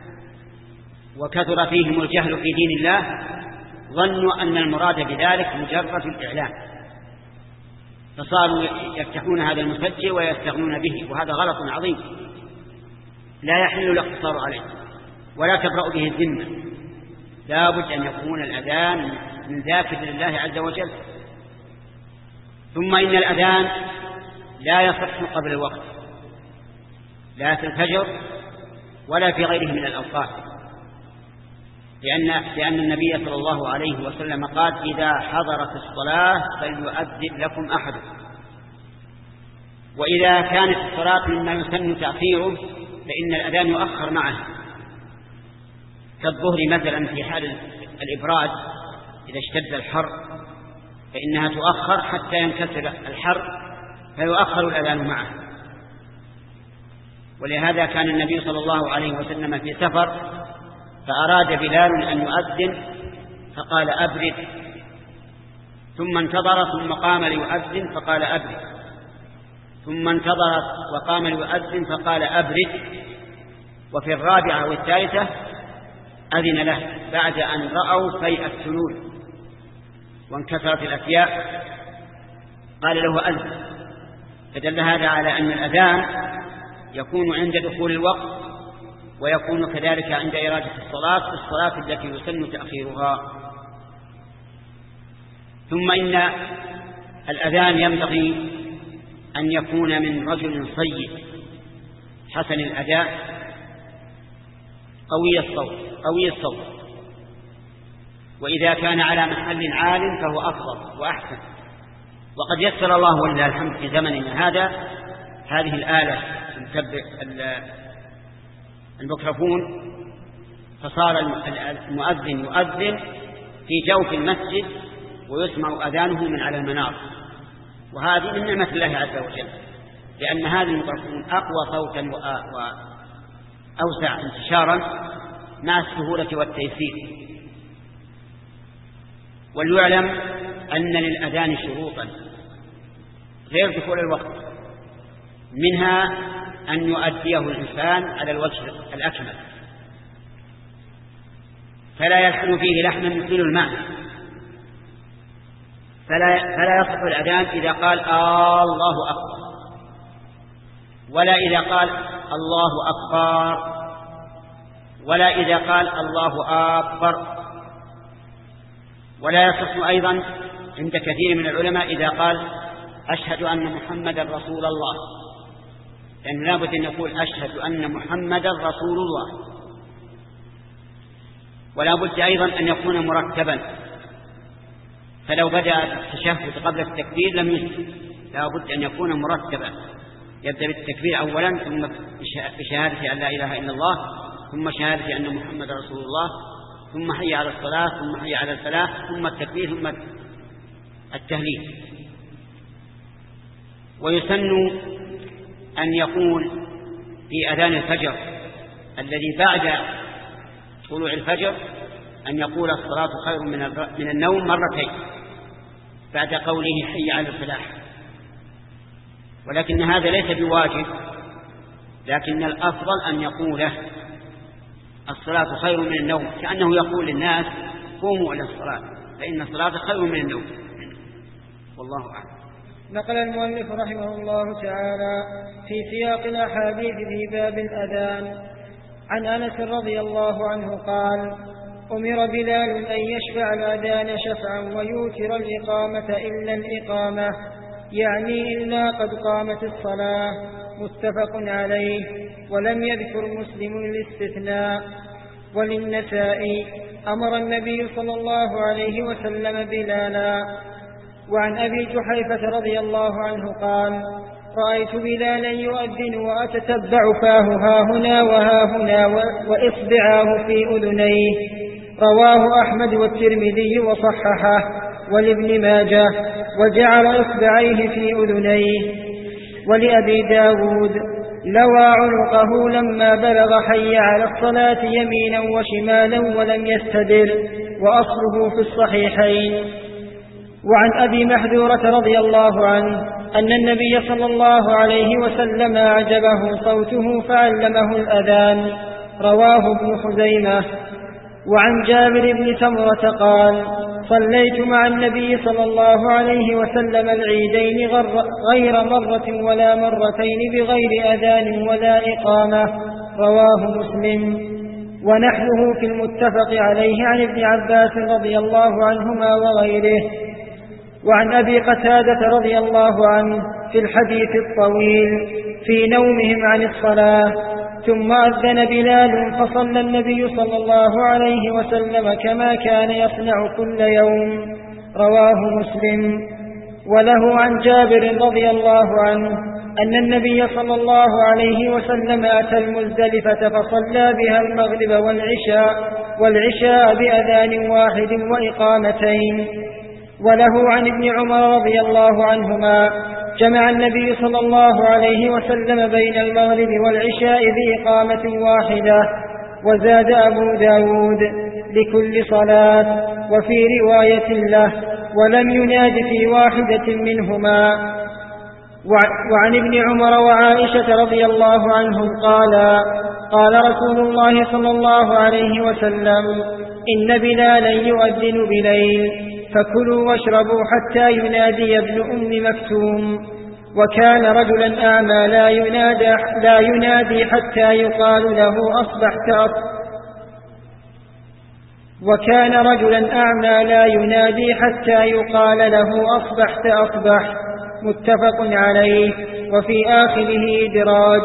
وكثر فيهم الجهل في دين الله، ظنوا أن المراد بذلك مجرد الإعلام، فصاروا يفتحون هذا المسجل ويستغنون به، وهذا غلط عظيم لا يحل الاقتصار عليه ولا تبرأ به الذمة. لا بد أن يكون الأذان من ذاكر لله عز وجل. ثم إن الأذان لا يصح قبل الوقت، لا في الفجر ولا في غيره من الأوقات، لأن النبي صلى الله عليه وسلم قال: إذا حضرت الصلاة فليؤذن لكم أحدكم. وإذا كانت الصلاة مما يسن تأخيره فإن الأذان يؤخر معه، كالظهر مثلا في حال الإبراد إذا اشتد الحر فإنها تؤخر حتى ينكسر الحر فيؤخر الأذان معه. ولهذا كان النبي صلى الله عليه وسلم في سفر فأراد بلال أن يؤذن فقال: أبرد، ثم انتظر ثم قام ليؤذن فقال: أبرد، ثم انتظر وقام ليؤذن فقال: أبرد. وفي الرابعة والثالثة أذن له بعد أن رأوا فيء السنون وانكسرت الأفياء، قال له: أذن. فدل هذا على أن الأذان يكون عند دخول الوقت، ويكون كذلك عند إرادة الصلاة التي يسن تأخيرها. ثم إن الأذان ينبغي أن يكون من رجل صيد حسن الأداء قوي الصوت، وإذا كان على محل عال فهو أفضل وأحسن. وقد يسر الله ولله الحمد في زمننا هذا هذه الآلة الميكروفون، فصار المؤذن يؤذن في جوف المسجد ويسمع أذانه من على المنار، وهذه من نعمة الله عز وجل، لأن هذا الميكروفون أقوى صوتا وأوسع انتشارا مع السهولة والتيسير. وليعلم أن للأذان شروطا غير دخول الوقت، منها أن يؤديه الإنسان على الوجه الأكمل، فلا يلحن فيه لحنا يثير المعنى، فلا يصح الأذان إذا قال الله أكبر، ولا إذا قال الله أكبر، ولا إذا قال الله أكبر. ولا يصح أيضا عند كثير من العلماء إذا قال أشهد أن محمدا رسول الله، لأنه لا بد أن يقول أشهد أن محمدا رسول الله. ولا بد أيضا أن يكون مرتبا، فلو بدأ التشهد قبل التكبير لم يسلم، لا بد أن يكون مرتبا، يبدأ بالتكبير أولا، ثم بشهادة أن لا إله إلا الله، ثم شهادة أن محمدا رسول الله، ثم حي على الصلاة، ثم حي على الفلاح، ثم التكبير، ثم التهليل. ويسن أن يقول في أذان الفجر الذي بعد طلوع الفجر أن يقول الصلاة خير من النوم مرتين بعد قوله حي على الفلاح، ولكن هذا ليس بواجب، لكن الأفضل أن يقوله الصلاة خير من النوم، كأنه يقول للناس قوموا إلى الصلاة فإن الصلاة خير من النوم. والله أعلم. نقل المؤلف رحمه الله تعالى في سياق الأحاديث في باب الأذان عن أنس رضي الله عنه قال: أمر بلال أن يشفع الأذان شفعا ويوتر الإقامة إلا الإقامة، يعني إلا قد قامت الصلاة، متفق عليه، ولم يذكر مسلم الاستثناء. وللنسائي: أمر النبي صلى الله عليه وسلم بلالا. وعن أبي جحيفة رضي الله عنه قال: رأيت بلالا يؤذن وأتتبع فاه هاهنا وهاهنا وإصبعاه في أذنيه. رواه أحمد والترمذي وصححه، ولابن ماجه، وجعل إصبعيه في أذنيه. ولأبي داود: لوى عنقه لما بلغ حي على الصلاة يمينا وشمالا ولم يستدر، وأصله في الصحيحين. وعن أبي محذورة رضي الله عنه أن النبي صلى الله عليه وسلم أعجبه صوته فعلمه الأذان. رواه ابن خزيمة. وعن جابر بن سمرة قال: صليت مع النبي صلى الله عليه وسلم العيدين غير مرة ولا مرتين بغير أذان ولا إقامة. رواه مسلم. ونحوه في المتفق عليه عن ابن عباس رضي الله عنهما وغيره. وعن أبي قتادة رضي الله عنه في الحديث الطويل في نومهم عن الصلاة: ثم أذن بلال فصلى النبي صلى الله عليه وسلم كما كان يصنع كل يوم. رواه مسلم. وله عن جابر رضي الله عنه أن النبي صلى الله عليه وسلم أتى المزدلفة فصلى بها المغرب والعشاء بأذان واحد وإقامتين. وله عن ابن عمر رضي الله عنهما: جمع النبي صلى الله عليه وسلم بين المغرب والعشاء بإقامة واحدة. وزاد أبو داود: لكل صلاة. وفي رواية له: ولم يناد في واحدة منهما. وعن ابن عمر وعائشة رضي الله عنهم قال رسول الله صلى الله عليه وسلم: إن بلالا يؤذن بليل فكلوا واشربوا حتى ينادي ابن أم مكتوم. وكان رجلا أعمى لا ينادي حتى يقال له أصبحت أصبح. متفق عليه. وفي آخره إدراج.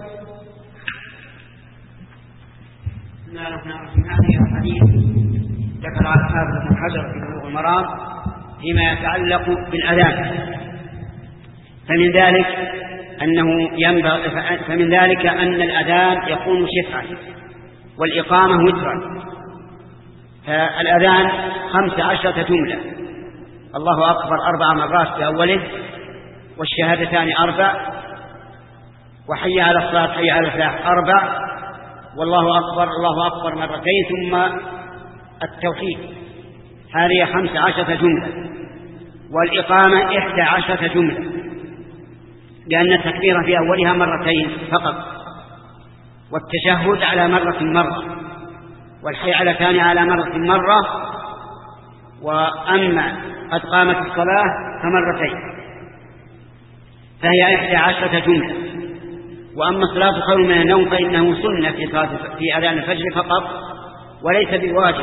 ذكر الحافظ ابن حجر في بلوغ المرام فيما يتعلق بالأذان، فمن ذلك أن الأذان يكون شفعا والإقامة وترا. فالأذان 15 جملة: الله أكبر 4 مرات في أوله، والشهادتان 4، وحي على الصلاة حي على الفلاح 4، والله أكبر مرتين، ثم التوحيد. هذه 15 جملة. والإقامة 11 جملة، لأن التكبير في أولها مرتين فقط، والتشهد على مرة، والحي على ثاني على مرة، وأما قد قامت الصلاة فمرتين، فهي 11 جملة. وأما الصلاة خير من النوم فإنه سنة في أذان الفجر فقط وليس بواجب.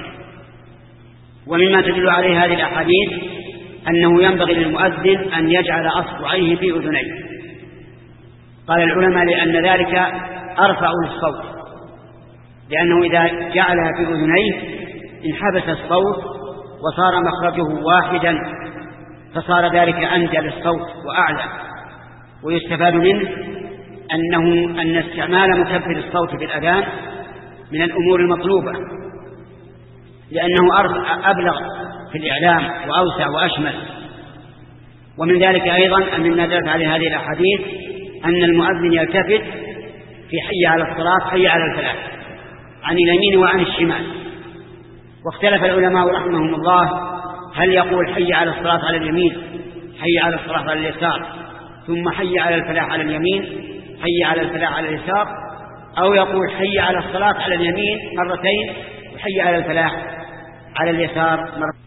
ومما تدل عليه هذه الأحاديث أنه ينبغي للمؤذن أن يجعل أصبعيه في أذنيه. قال العلماء لأن ذلك أرفع للصوت، لأنه إذا جعلها في أذنيه انحبس الصوت وصار مخرجه واحدا، فصار ذلك أنجى للصوت وأعلى. ويستفاد منه أن استعمال مكبر الصوت في الأذان من الأمور المطلوبة، لأنه أبلغ في الإعلام وأوسع وأشمل. ومن ذلك أيضا أن مما دلت عليه هذه الأحاديث أن المؤذن يلتفت في حي على الصلاة حي على الفلاح عن اليمين وعن الشمال. واختلف العلماء رحمهم الله هل يقول حي على الصلاة على اليمين، حي على الصلاة على اليسار، ثم حي على الفلاح على اليمين، حي على الفلاح على اليسار، أو يقول حي على الصلاة على اليمين مرتين وحي على الفلاح على اليسار مرتين.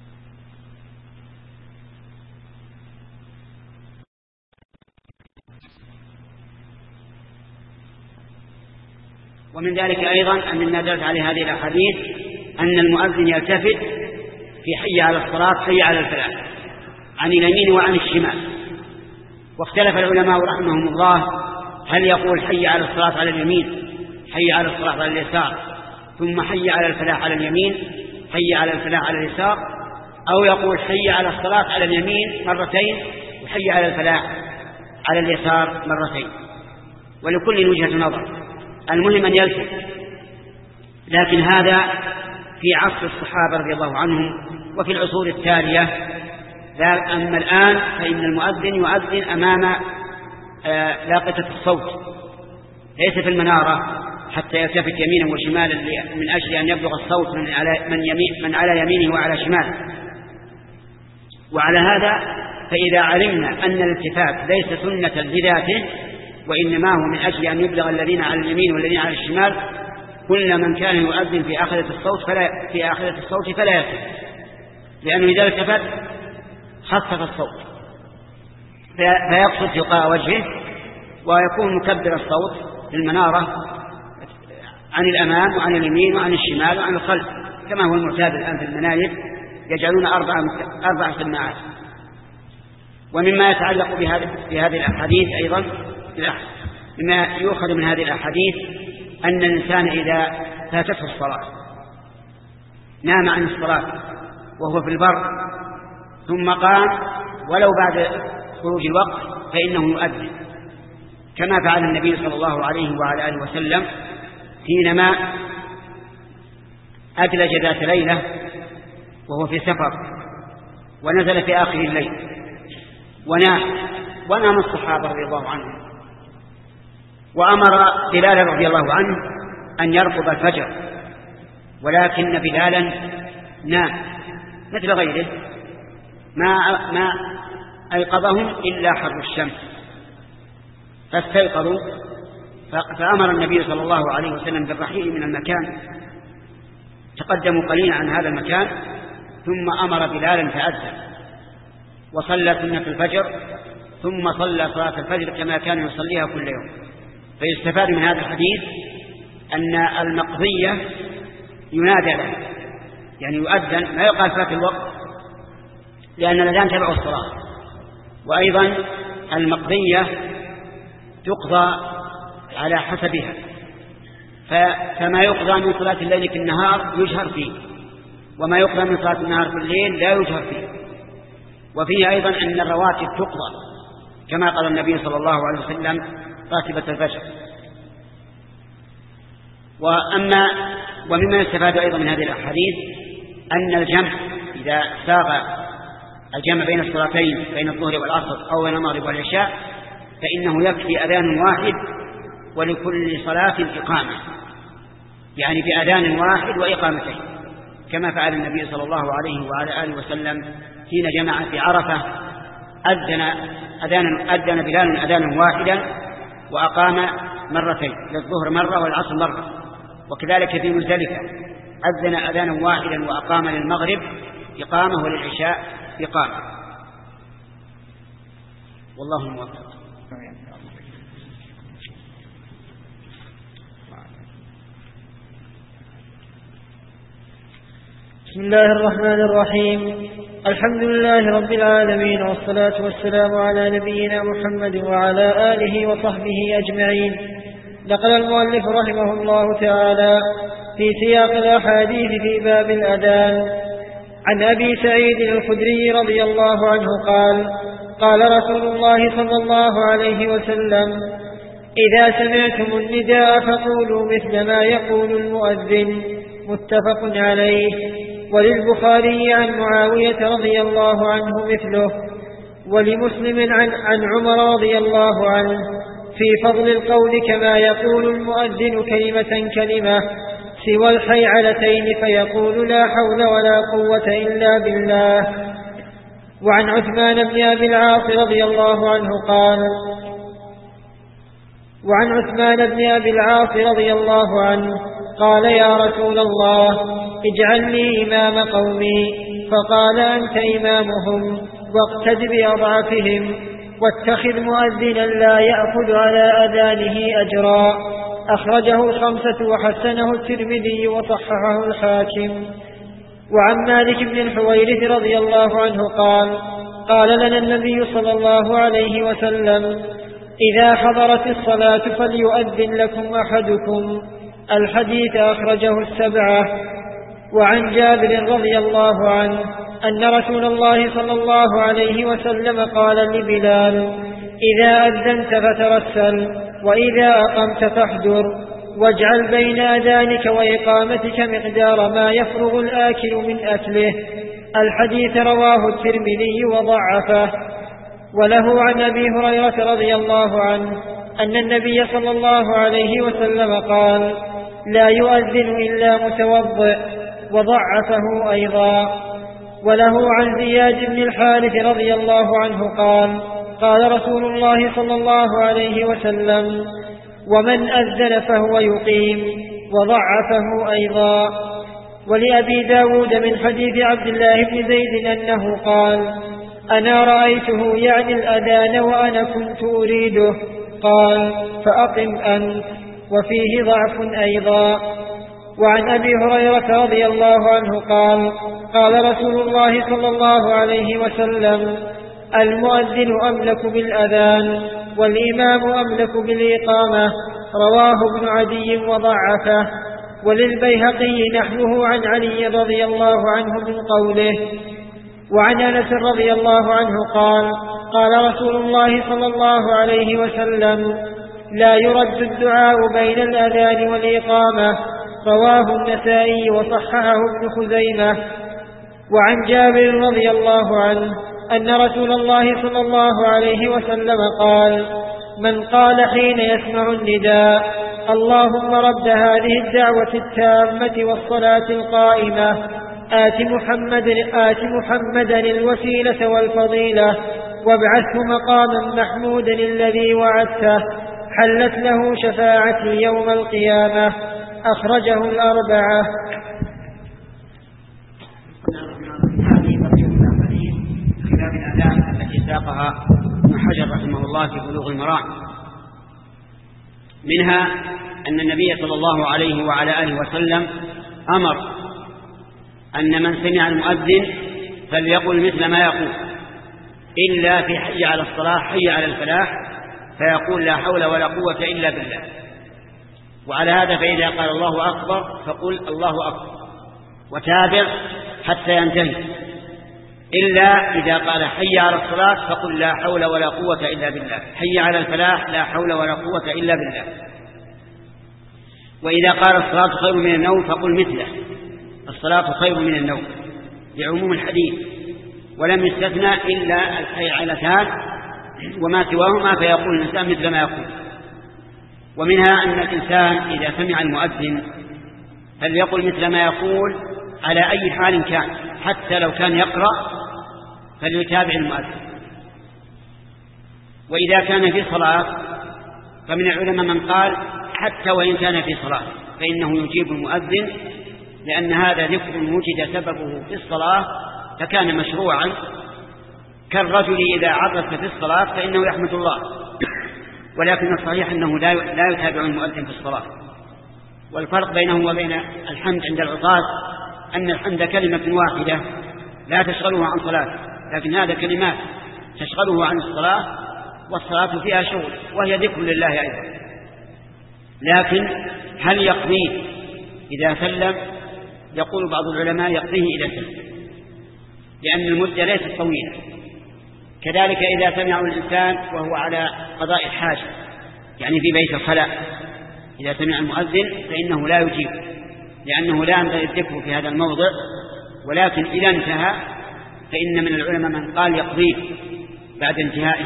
ومن ذلك أيضا أن مما دلت عليه هذه الأحاديث أن المؤذن يلتفت في حي على الصلاة حي على الفلاح عن اليمين وعن الشمال. واختلف العلماء رحمهم الله هل يقول حي على الصلاة على اليمين حي على الصلاة على اليسار ثم حي على الفلاح على اليمين حي على الفلاح على اليسار، أو يقول حي على الصلاة على اليمين مرتين وحي على الفلاح على اليسار مرتين. ولكل وجهة نظر، المهم أن يلتفت. لكن هذا في عصر الصحابة رضي الله عنهم وفي العصور التالية. أما الآن فإن المؤذن يؤذن أمام لاقطة الصوت ليس في المنارة حتى يلتفت يمينا وشمالا من أجل أن يبلغ الصوت من على يمينه وعلى شماله. وعلى هذا فإذا علمنا أن الالتفات ليس سنة لذاته وإنما هو من أجل أن يبلغ الذين على اليمين والذين على الشمال، كل من كان يؤذن في آخرة الصوت فلا يلتفت، لأنه إذا التفت خفف الصوت فيقصد تلقاء وجهه ويكون مكبر الصوت في المنارة عن الأمام وعن اليمين وعن الشمال وعن الخلف، كما هو المعتاد الآن في المناير يجعلون 4 سماعات. ومما يتعلق بهذه الأحاديث أيضا مما يؤخذ من هذه الأحاديث أن الإنسان إذا فاتته الصلاة نام عن الصلاة وهو في البر ثم قام ولو بعد خروج الوقت فإنه يؤذن، كما فعل النبي صلى الله عليه وعلى آله وسلم حينما أدلج ذات ليلة وهو في سفر ونزل في آخر الليل ونام الصحابة رضي الله عنهم، وأمر بلال رضي الله عنه أن يرقب الفجر، ولكن بلالا نام مثل غيره ما أيقظهم إلا حر الشمس فاستيقظوا، فأمر النبي صلى الله عليه وسلم بالرحيل من المكان، تقدموا قليلا عن هذا المكان ثم أمر بلالا فأذن وصلى سنة الفجر ثم صلى صلاة الفجر كما كان يصليها كل يوم. فيستفاد من هذا الحديث أن المقضية ينادى له، يعني يؤذن ما يقال فات الوقت لأن الأذان تبع الصلاة، وأيضا المقضية تقضى على حسبها، فما يقضى من صلاة الليل في النهار يجهر فيه، وما يقضى من صلاة النهار في الليل لا يجهر فيه. وفيه أيضا أن الرواتب تقضى كما قال النبي صلى الله عليه وسلم راتبة الفجر. ومما يستفاد أيضا من هذه الأحاديث أن الجمع إذا ساغ الجمع بين الصلاتين بين الظهر والعصر أو بين المغرب والعشاء فإنه يكفي أذان واحد ولكل صلاة إقامة، يعني بأذان واحد وإقامتين، كما فعل النبي صلى الله عليه وعلى آله وسلم حين جمع في عرفة أذن بلال أذانا واحدا وأقام مرتين، للظهر مرة والعصر مرة. وكذلك في مزدلفة أذن أذانا واحدا وأقام للمغرب إقامة وللعشاء إقامة. والله الموفق. بسم الله الرحمن الرحيم. الحمد لله رب العالمين، والصلاة والسلام على نبينا محمد وعلى آله وصحبه أجمعين. نقل المؤلف رحمه الله تعالى في سياق الأحاديث في باب الأذان عن أبي سعيد الخدري رضي الله عنه قال: قال رسول الله صلى الله عليه وسلم: إذا سمعتم النداء فقولوا مثل ما يقول المؤذن. متفق عليه. وللبخاري عن معاوية رضي الله عنه مثله، ولمسلم عن عمر رضي الله عنه في فضل القول كما يقول المؤذن كلمة كلمة سوى الحيعلتين فيقول لا حول ولا قوة إلا بالله. وعن عثمان بن أبي العاص رضي الله عنه قال: وعن عثمان بن أبي العاص رضي الله عنه قال يا رسول الله اجعل لي إمام قومي، فقال أنت إمامهم واقتد بأضعفهم واتخذ مؤذنا لا يأخذ على أذانه أجرا. أخرجه الخمسة وحسنه الترمذي وصححه الحاكم. وعن مالك بن الحويرث رضي الله عنه قال لنا النبي صلى الله عليه وسلم إذا حضرت الصلاة فليؤذن لكم أحدكم. الحديث أخرجه السبعة. وعن جابر رضي الله عنه أن رسول الله صلى الله عليه وسلم قال لبلال إذا أذنت فترسل وإذا أقمت فاحذر، واجعل بين أذانك وإقامتك مقدار ما يفرغ الآكل من أكله. الحديث رواه الترمذي وضعفه. وله عن أبي هريرة رضي الله عنه أن النبي صلى الله عليه وسلم قال لا يؤذن إلا متوضئ، وضعفه أيضا. وله عن زياد بن الحارث رضي الله عنه قال رسول الله صلى الله عليه وسلم ومن أذن فهو يقيم، وضعفه أيضا. ولأبي داود من حديث عبد الله بن زيد أنه قال أنا رأيته يعني الأذان وأنا كنت أريده، قال فأقم أنت، وفيه ضعف أيضا. وعن أبي هريرة رضي الله عنه قال رسول الله صلى الله عليه وسلم المؤذن أملك بالأذان والإمام أملك بالإقامة. رواه ابن عدي وضعفه. وللبيهقي نحوه عن علي رضي الله عنه من قوله. وعن أنس رضي الله عنه قال رسول الله صلى الله عليه وسلم لا يرد الدعاء بين الأذان والإقامة. رواه النسائي وصححه ابن خزيمة. وعن جابر رضي الله عنه أن رسول الله صلى الله عليه وسلم قال من قال حين يسمع النداء اللهم رب هذه الدعوة التامة والصلاة القائمة آت محمدا الوسيلة والفضيلة وابعثه مقاما محمودا الذي وعدته حلت له شفاعتي يوم القيامة. أخرجه الأربعة. كتاب الآداب التي ساقها ابن حجر رحمه الله في بلوغ المرام، منها أن النبي صلى الله عليه وعلى آله وسلم أمر أن من سمع المؤذن فليقل مثل ما يقول إلا في حي على الصلاة حي على الفلاح، فيقول لا حول ولا قوة إلا بالله. وعلى هذا فإذا قال الله أكبر فقل الله أكبر وتابع حتى ينتهي، إلا إذا قال حي على الصلاة فقل لا حول ولا قوة إلا بالله، حي على الفلاح لا حول ولا قوة إلا بالله. وإذا قال الصلاة خير من النوم فقل مثله، الصلاة خير من النوم، لعموم الحديث، ولم يستثنى إلا الحيعلتان وما سواهما فيقول الإنسان مثل ما يقول. ومنها أن الإنسان إذا سمع المؤذن فليقل مثل ما يقول على أي حال كان، حتى لو كان يقرأ فليتابع المؤذن. وإذا كان في صلاة فمن العلماء من قال حتى وإن كان في صلاة فإنه يجيب المؤذن، لأن هذا ذكر وجد سببه في الصلاة فكان مشروعا، كالرجل إذا عطس في الصلاة فإنه يحمد الله. ولكن الصحيح أنه لا يتابع المؤذن في الصلاة. والفرق بينه وبين الحمد عند العطاس أن الحمد كلمة واحدة لا تشغله عن صلاة، لكن هذا كلمات تشغله عن الصلاة، والصلاة فيها شغل وهي ذكر لله أيضا. لكن هل يقضيه إذا سلم؟ يقول بعض العلماء يقضيه إذا سلم، لأن المدة ليست طويلة. كذلك إذا سمع الإنسان وهو على قضاء الحاجة، يعني في بيت الخلاء، إذا سمع المؤذن فإنه لا يجيب، لأنه لا ينبغي الذكر في هذا الموضع. ولكن إذا انتهى فإن من العلماء من قال يقضيه بعد انتهائه.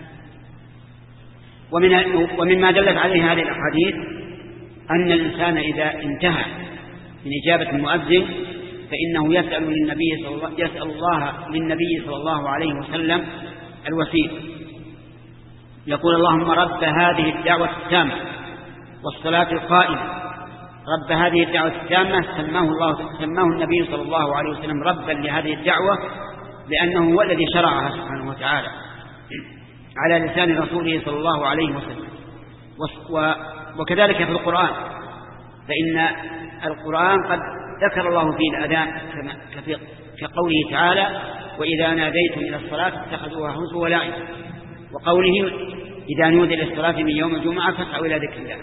ومما دلت عليه هذه الأحاديث أن الإنسان إذا انتهى من إجابة المؤذن فإنه يسأل الله للنبي صلى الله عليه وسلم الوسيلة، يقول اللهم رب هذه الدعوة التامة والصلاة القائمة. رب هذه الدعوة التامة سماه النبي صلى الله عليه وسلم ربا لهذه الدعوة، لأنه هو الذي شرعها سبحانه وتعالى على لسان رسوله صلى الله عليه وسلم. وكذلك في القرآن، فإن القرآن قد ذكر الله فيه الأذان كقوله تعالى: وإذا ناديتم إلى الصلاة اتخذوها هزوا ولعبا، وقوله: إذا نودي للصلاة من يوم الجمعة فاسعوا إلى ذكر الله.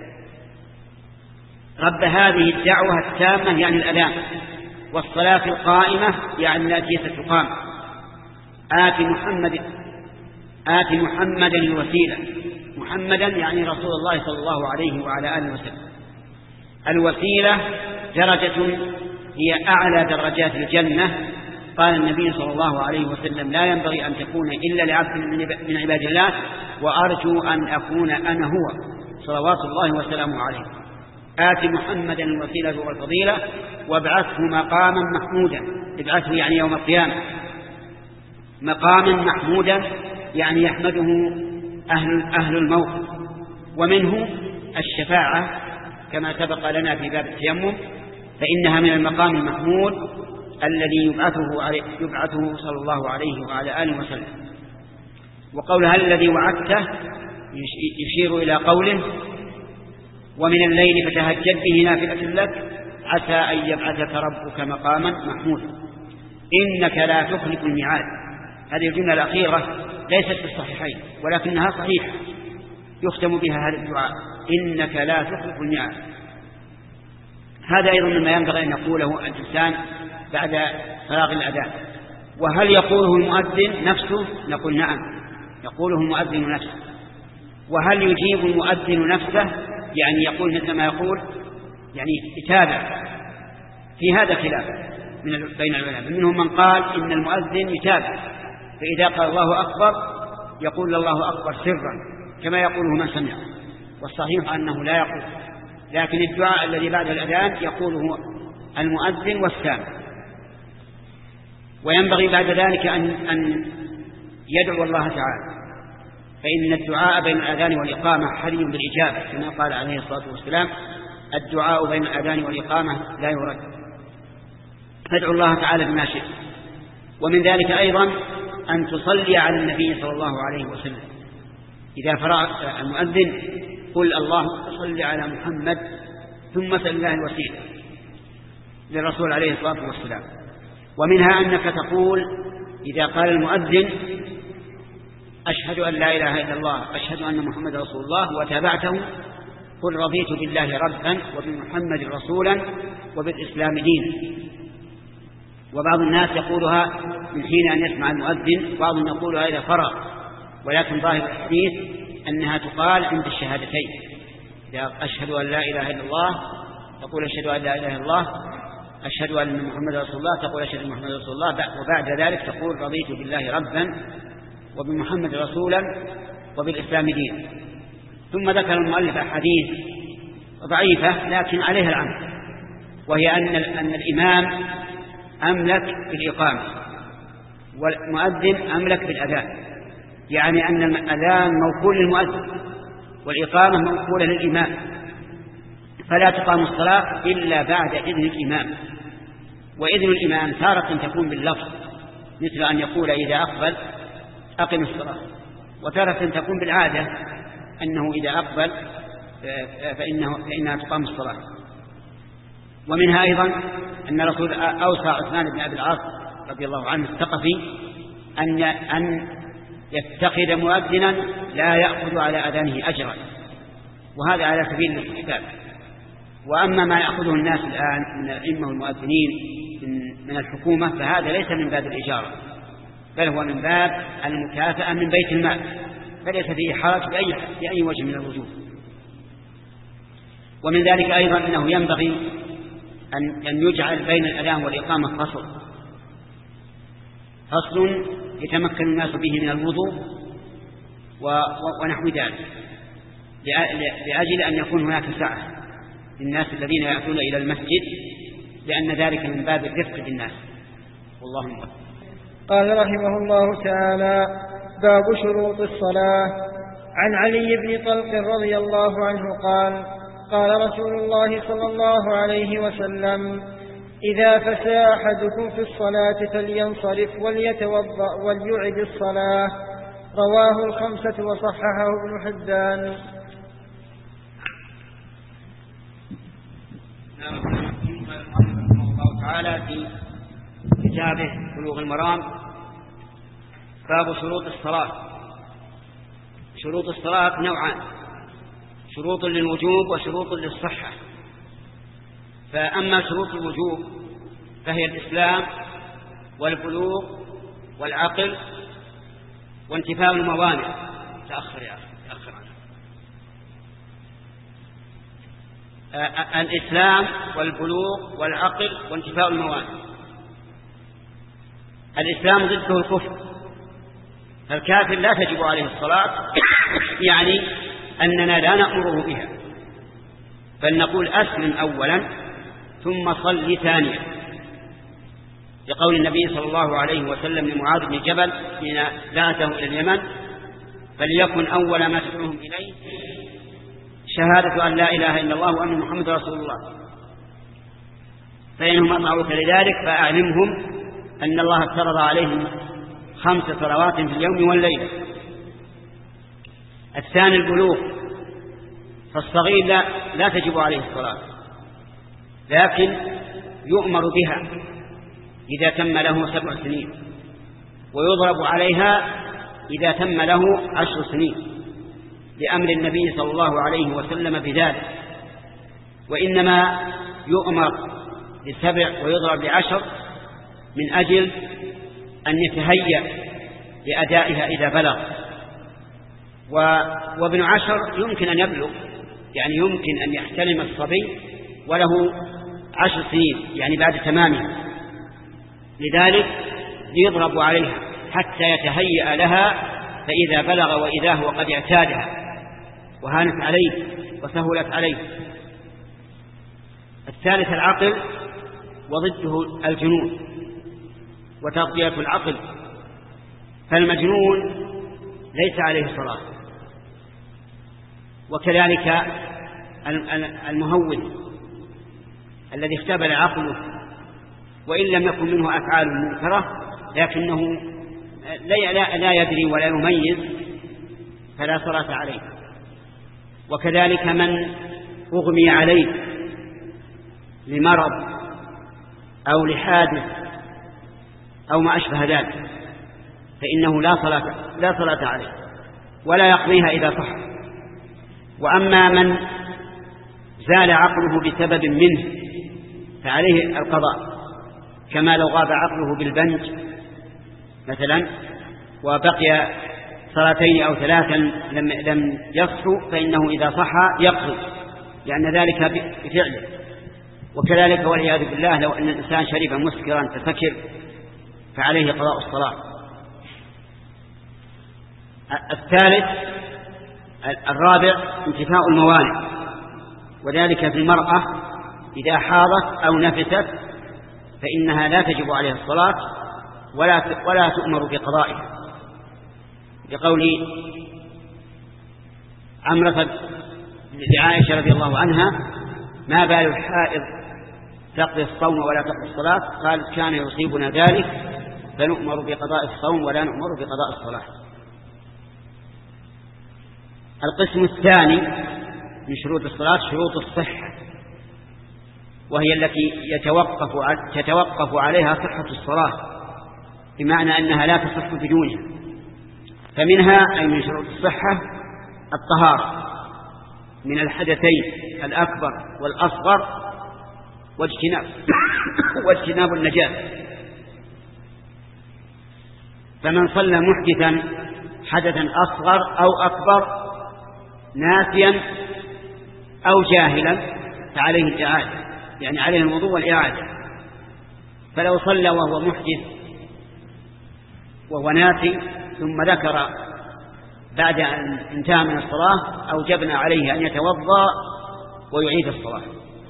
رب هذه الدعوة التامة يعني الأذان، والصلاة القائمة يعني التي ستقام. آت محمدا الوسيلة. محمدا يعني رسول الله صلى الله عليه وعلى آله وسلم. الوسيلة درجة هي أعلى درجات الجنة. قال النبي صلى الله عليه وسلم: لا ينبغي أن تكون إلا لعبد من عباد الله، وأرجو أن أكون أنا هو صلوات الله وسلامه عليه. آت محمدا الوسيلة والفضيلة وابعثه مقاما محمودا. ابعثه يعني يوم القيامة. مقاما محمودا يعني يحمده أهل الموقف. ومنه الشفاعة كما سبق لنا في باب التيمم، فإنها من المقام المحمود الذي يبعثه صلى الله عليه وعلى آله وسلم. وقول هل الذي وعدته يشير إلى قوله: ومن الليل فتهجد به نافلة لك عسى أن يبعثك ربك مقاما محمودا. إنك لا تخلف الميعاد. هذه الجملة الأخيرة ليست في الصحيحين ولكنها صحيحة يختم بها هذا الدعاء: إنك لا تخلف الميعاد. هذا أيضا مما ينبغي أن يقوله الإنسان بعد فراغ الأذان. وهل يقوله المؤذن نفسه؟ نقول نعم، يقوله المؤذن نفسه. وهل يجيب المؤذن نفسه؟ يعني يقول مثل ما يقول، يعني يتابع. في هذا خلاف بين العلماء، منهم من قال إن المؤذن يتابع، فإذا قال الله أكبر يقول الله أكبر سرا كما يقوله من سمع، والصحيح أنه لا يقول. لكن الدعاء الذي بعد الأذان يقوله المؤذن والسامع. وينبغي بعد ذلك أن يدعو الله تعالى، فإن الدعاء بين الأذان والإقامة حري بالإجابة، كما قال عليه الصلاة والسلام: الدعاء بين الأذان والإقامة لا يرد. فادعو الله تعالى بما شئت. ومن ذلك أيضا أن تصلي على النبي صلى الله عليه وسلم. إذا فرغ المؤذن قل: اللهم صل على محمد، ثم سل الله الوسيلة للرسول عليه الصلاة والسلام. ومنها أنك تقول إذا قال المؤذن: أشهد أن لا إله إلا الله، أشهد أن محمد رسول الله، وتابعته: قل رضيت بالله ربا وبمحمد رسولا وبالإسلام دينا. وبعض الناس يقولها من حين أن يسمع المؤذن، بعضهم يقولها إذا فرغ، ولكن ظاهر الحديث أنها تقال عند الشهادتين. إذا أشهد أن لا إله إلا الله تقول أشهد أن لا إله إلا الله، أشهد أن محمد رسول الله تقول أشهد أن محمد رسول الله، وبعد ذلك تقول رضيت بالله ربا وبمحمد رسولا وبالإسلام دينا. ثم ذكر المؤلف أحاديث ضعيفة لكن عليها العمل، وهي أن الإمام أملك بالإقامة والمؤذن أملك بالأذان، يعني أن الأذان موكول للمؤذن والإقامة موكولة للإمام، فلا تقام الصلاة إلا بعد إذن الإمام. وإذن الإمام تارة تكون باللفظ، مثل أن يقول إذا أقبل أقم الصلاة، وتارة تكون بالعادة أنه إذا أقبل فإنها تقام الصلاة. ومنها أيضا أن رسول أوصى عثمان بن أبي العاص رضي الله عنه الثقفي أن يتخذ مؤذنا لا يأخذ على أذانه أجرا، وهذا على سبيل الاستحباب. وأما ما يأخذه الناس الآن من الأئمة والمؤذنين من الحكومة فهذا ليس من باب الإجارة، بل هو من باب المكافأة من بيت المال، فليس فيه حرج بأي وجه من الوجوه. ومن ذلك أيضا أنه ينبغي أن يجعل بين الأذان والإقامة فصل يتمكن الناس به من الوضوء ونحو ذلك، لأجل أن يكون هناك سعة للناس الذين يأتون إلى المسجد، لأن ذلك من باب الرفق بالناس. والله أعلم. قال رحمه الله تعالى: باب شروط الصلاة. عن علي بن طلق رضي الله عنه قال قال رسول الله صلى الله عليه وسلم: إذا فسى أحدكم في الصلاة فلينصرف وليتوضأ وليعد الصلاة. رواه الخمسة وصححه ابن حبان. الله تعالى في كتابه بلوغ المرام باب شروط الصلاة. شروط الصلاة نوعان: شروط للوجوب وشروط للصحة. فأما شروط الوجوب فهي الإسلام والبلوغ والعقل وانتفاء الموانع. تأخر يا أخي، تأخر عنه. الإسلام والبلوغ والعقل وانتفاء الموانع. الإسلام ضده الكفر، فالكافر لا تجب عليه الصلاة، يعني أننا لا نأمره بها، بل نقول أسلم أولا ثم صل ثانيا، لقول النبي صلى الله عليه وسلم لمعاذ بن جبل حين بعثه إلى اليمن: فليكن أول ما تدعوهم إليه شهادة أن لا إله إلا الله وأن محمد رسول الله، فإنهم أطاعوك لذلك فأعلمهم أن الله افترض عليهم 5 صلوات في اليوم والليلة. الثاني البلوغ، فالصغير لا تجب عليه الصلاة، لكن يؤمر بها إذا تم له 7 سنين، ويضرب عليها إذا تم له 10 سنين، لأمر النبي صلى الله عليه وسلم بذلك. وإنما يؤمر ب7 ويضرب ب10 من أجل أن يتهيأ لأدائها إذا بلغ. وابن 10 يمكن أن يبلغ، يعني يمكن أن يحتلم الصبي وله 10 سنين، يعني بعد تمامها، لذلك يضرب عليها حتى يتهيأ لها، فإذا بلغ وإذا هو قد اعتادها وهانت عليه وسهلت عليه. الثالث العقل، وضده الجنون وتغطية العقل، فالمجنون ليس عليه صلاة. وكذلك المهوّن الذي اختبل عقله وإن لم يكن منه أفعال منكرة، لكنه لا يدري ولا يميز، فلا صلاة عليه. وكذلك من أغمي عليه لمرض أو لحادث أو ما أشبه ذلك، فإنه لا صلاة عليه ولا يقضيها إذا صح. وأما من زال عقله بسبب منه فعليه القضاء، كما لو غاب عقله بالبنج مثلا وبقي 2 أو 3 لم يصحوا، فإنه إذا صح يقضي، لأن ذلك بفعله. وكذلك والعياذ بالله لو أن الإنسان شرب مسكرا فسكر فعليه قضاء الصلاة. الثالث الرابع انتفاء الموانع، وذلك في المرأة إذا حاضت أو نفست فإنها لا تجب عليها الصلاة ولا تؤمر بقضائها، لقول عمرة لعائشة رضي الله عنها: ما بال الحائض تقضي الصوم ولا تقضي الصلاة؟ قال: كان يصيبنا ذلك فنؤمر بقضاء الصوم ولا نؤمر بقضاء الصلاة. القسم الثاني من شروط الصلاة شروط الصحة، وهي التي تتوقف عليها صحة الصلاة، بمعنى أنها لا تصح بدونها. فمنها أي من شروط الصحة الطهارة من الحدثين الأكبر والأصغر واجتناب النجاسة. فمن صلى محدثا حدثا أصغر أو أكبر ناسيا أو جاهلا فعليه الإعادة، يعني عليه الوضوء والإعادة. فلو صلى وهو محدث وهو ناسي ثم ذكر بعد أن انتهى من الصلاة أوجبنا عليه أن يتوضأ ويعيد الصلاة.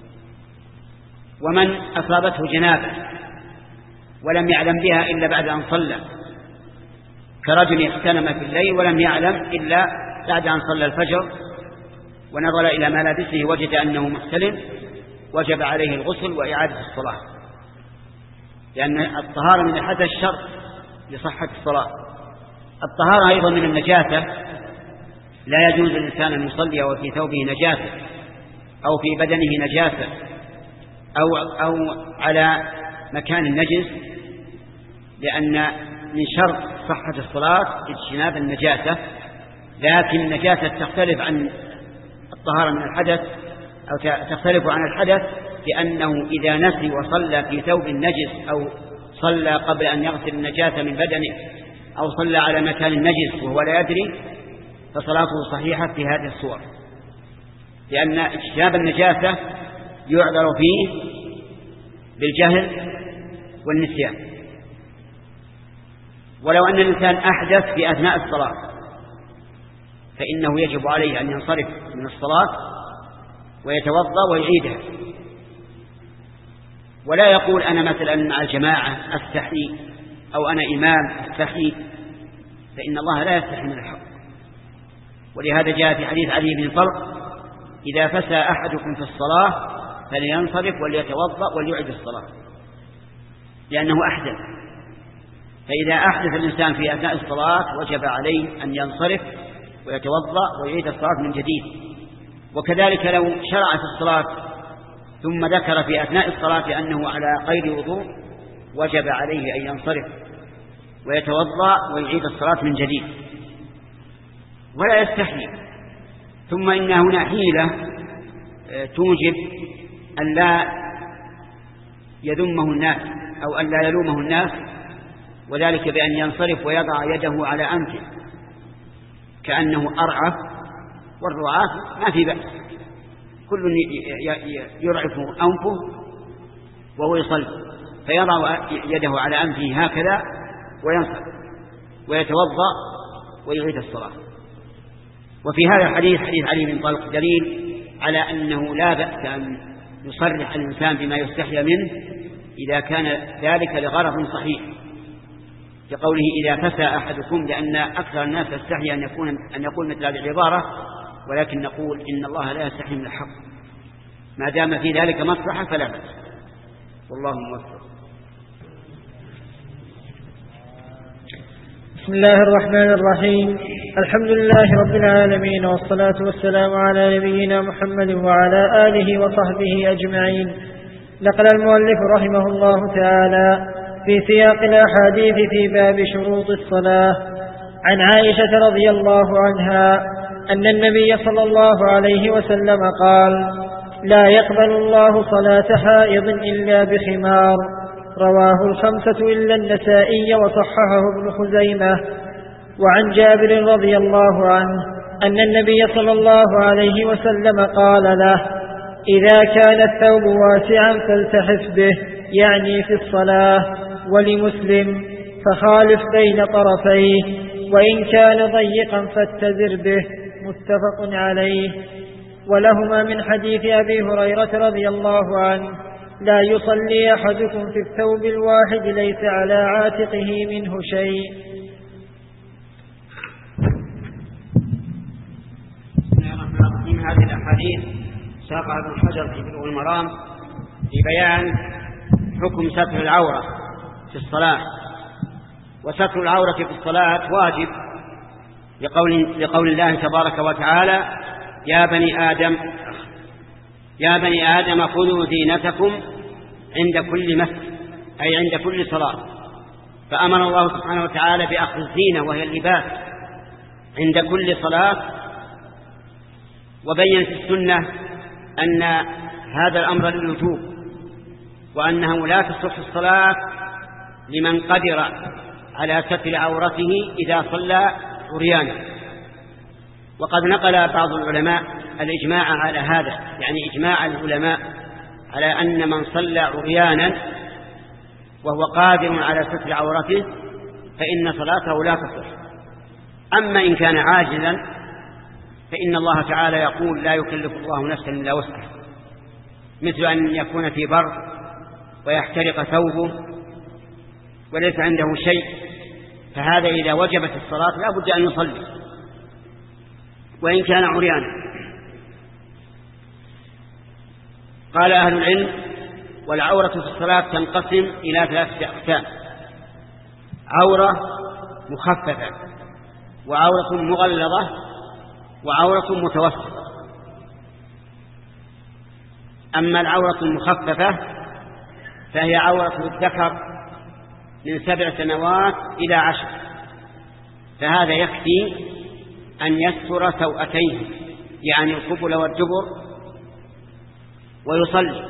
ومن أصابته جنابة ولم يعلم بها إلا بعد أن صلى، كرجل اغتنم في الليل ولم يعلم إلا بعد أن صلى الفجر ونظر إلى ملابسه وجد أنه محتلم وجب عليه الغسل وإعادة الصلاة، لأن الطهارة من الحدث شرط لصحة الصلاة. الطهارة أيضا من النجاسة، لا يجوز للإنسان أن يصلي وفي ثوبه نجاسة أو في بدنه نجاسة أو على مكان نجس، لأن من شرط صحة الصلاة اجتناب النجاسة. لكن النجاسة تختلف عن الطهارة من الحدث أو تختلف عن الحدث، لأنه إذا نسي وصلى في ثوب نجس أو صلى قبل أن يغسل النجاسة من بدنه أو صلى على مكان نجس وهو لا يدري فصلاته صحيحة في هذه الصور، لأن اجتناب النجاسة يعذر فيه بالجهل والنسيان. ولو أن الإنسان أحدث في أثناء الصلاة فإنه يجب عليه أن ينصرف من الصلاة ويتوضأ ويعيدها، ولا يقول أنا مثلا مع الجماعة أستحي أو أنا إمام أستحي، فإن الله لا يستحي من الحق. ولهذا جاء في حديث علي بن طلق: إذا فسى أحدكم في الصلاة فلينصرف وليتوضأ وليعيد الصلاة، لأنه أحدث. فإذا أحدث الإنسان في أثناء الصلاة وجب عليه أن ينصرف ويتوضأ ويعيد الصلاة من جديد. وكذلك لو شرع في الصلاة ثم ذكر في أثناء الصلاة أنه على غير وضوء وجب عليه أن ينصرف ويتوضأ ويعيد الصلاة من جديد ولا يستحي. ثم إن هنا حيلة توجب أن لا يذمه الناس أو أن لا يلومه الناس، وذلك بأن ينصرف ويضع يده على أنفه كأنه أرعف، والرعاف ما في بأس، كل يرعف أنفه وهو يصلي فيضع يده على أنفه هكذا وينصرف ويتوضأ ويعيد الصلاة. وفي هذا الحديث حديث علي بن طلق دليل على أنه لا بأس أن يصرح الإنسان بما يستحيا منه إذا كان ذلك لغرض صحيح، لقوله إذا فسى أحدكم، لأن أكثر الناس يستحي أن يقول مثل هذه العبارة، ولكن نقول إن الله لا يستحي من الحق، ما دام في ذلك مصلحة فلا بأس، والله موفق. بسم الله الرحمن الرحيم. الحمد لله رب العالمين، والصلاة والسلام على نبينا محمد وعلى آله وصحبه أجمعين. نقل المؤلف رحمه الله تعالى في سياق الأحاديث في باب شروط الصلاة عن عائشة رضي الله عنها أن النبي صلى الله عليه وسلم قال: لا يقبل الله صلاة حائض إلا بخمار. رواه الخمسة إلا النسائي وصححه ابن خزيمة. وعن جابر رضي الله عنه أن النبي صلى الله عليه وسلم قال له: إذا كان الثوب واسعا فالتحف به، يعني في الصلاة. ولمسلم: فخالف بين طرفيه، وإن كان ضيقا فاتزر به. متفق عليه. ولهما من حديث أبي هريرة رضي الله عنه: لا يصلي أحدكم في الثوب الواحد ليس على عاتقه منه شيء. من هذه الأحاديث ساقها ابن حجر في بلوغ المرام في بيان حكم ستر العورة في الصلاة. وستر العورة في الصلاة واجب لقول الله تبارك وتعالى: يا بني آدم خذوا زينتكم عند كل مسجد، أي عند كل صلاة. فأمر الله سبحانه وتعالى بأخذ الزينة وهي اللباس عند كل صلاة، وبين في السنة أن هذا الأمر للوجوب، وأنه لا تصح الصلاة لمن قدر على ستر عورته إذا صلى عريانا. وقد نقل بعض العلماء الإجماع على هذا، يعني إجماع العلماء على أن من صلى عريانا وهو قادر على ستر عورته فإن صلاته لا تصح. أما إن كان عاجزا فإن الله تعالى يقول: لا يكلف الله نفسا إلا وسعها، مثل أن يكون في بر ويحترق ثوبه وليس عنده شيء، فهذا إذا وجبت الصلاة لا بد أن يصلي. وإن كان عريانا. قال أهل العلم: والعورة في الصلاة تنقسم إلى 3 أقسام: عورة مخففة، وعورة مغلظة، وعورة متوسطة. أما العورة المخففة فهي عورة الذكر من 7 سنوات إلى 10، فهذا يكفي أن يستر سوءتيه، يعني القبل والدبر، ويصلي.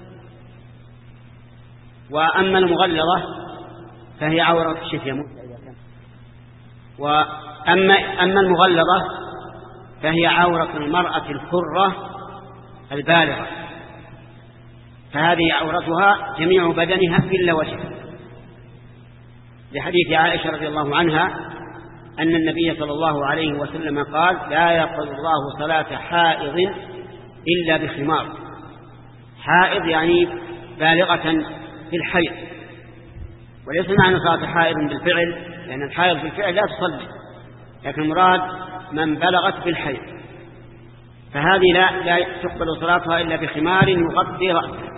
وأما المغلظة فهي عورة وأما المغلظة فهي عورة المرأة الحرة البالغة، فهذه عورتها جميع بدنها إلا وجهها، لحديث عائشة رضي الله عنها أن النبي صلى الله عليه وسلم قال: لا يقبل الله صلاة حائض إلا بخمار. حائض يعني بالغة في الحيض، وليس معنى صلاة حائض بالفعل، لأن الحائض بالفعل لا تصلي، لكن المراد من بلغت بالحيض، فهذه لا تقبل صلاتها إلا بخمار يغطي رأسها.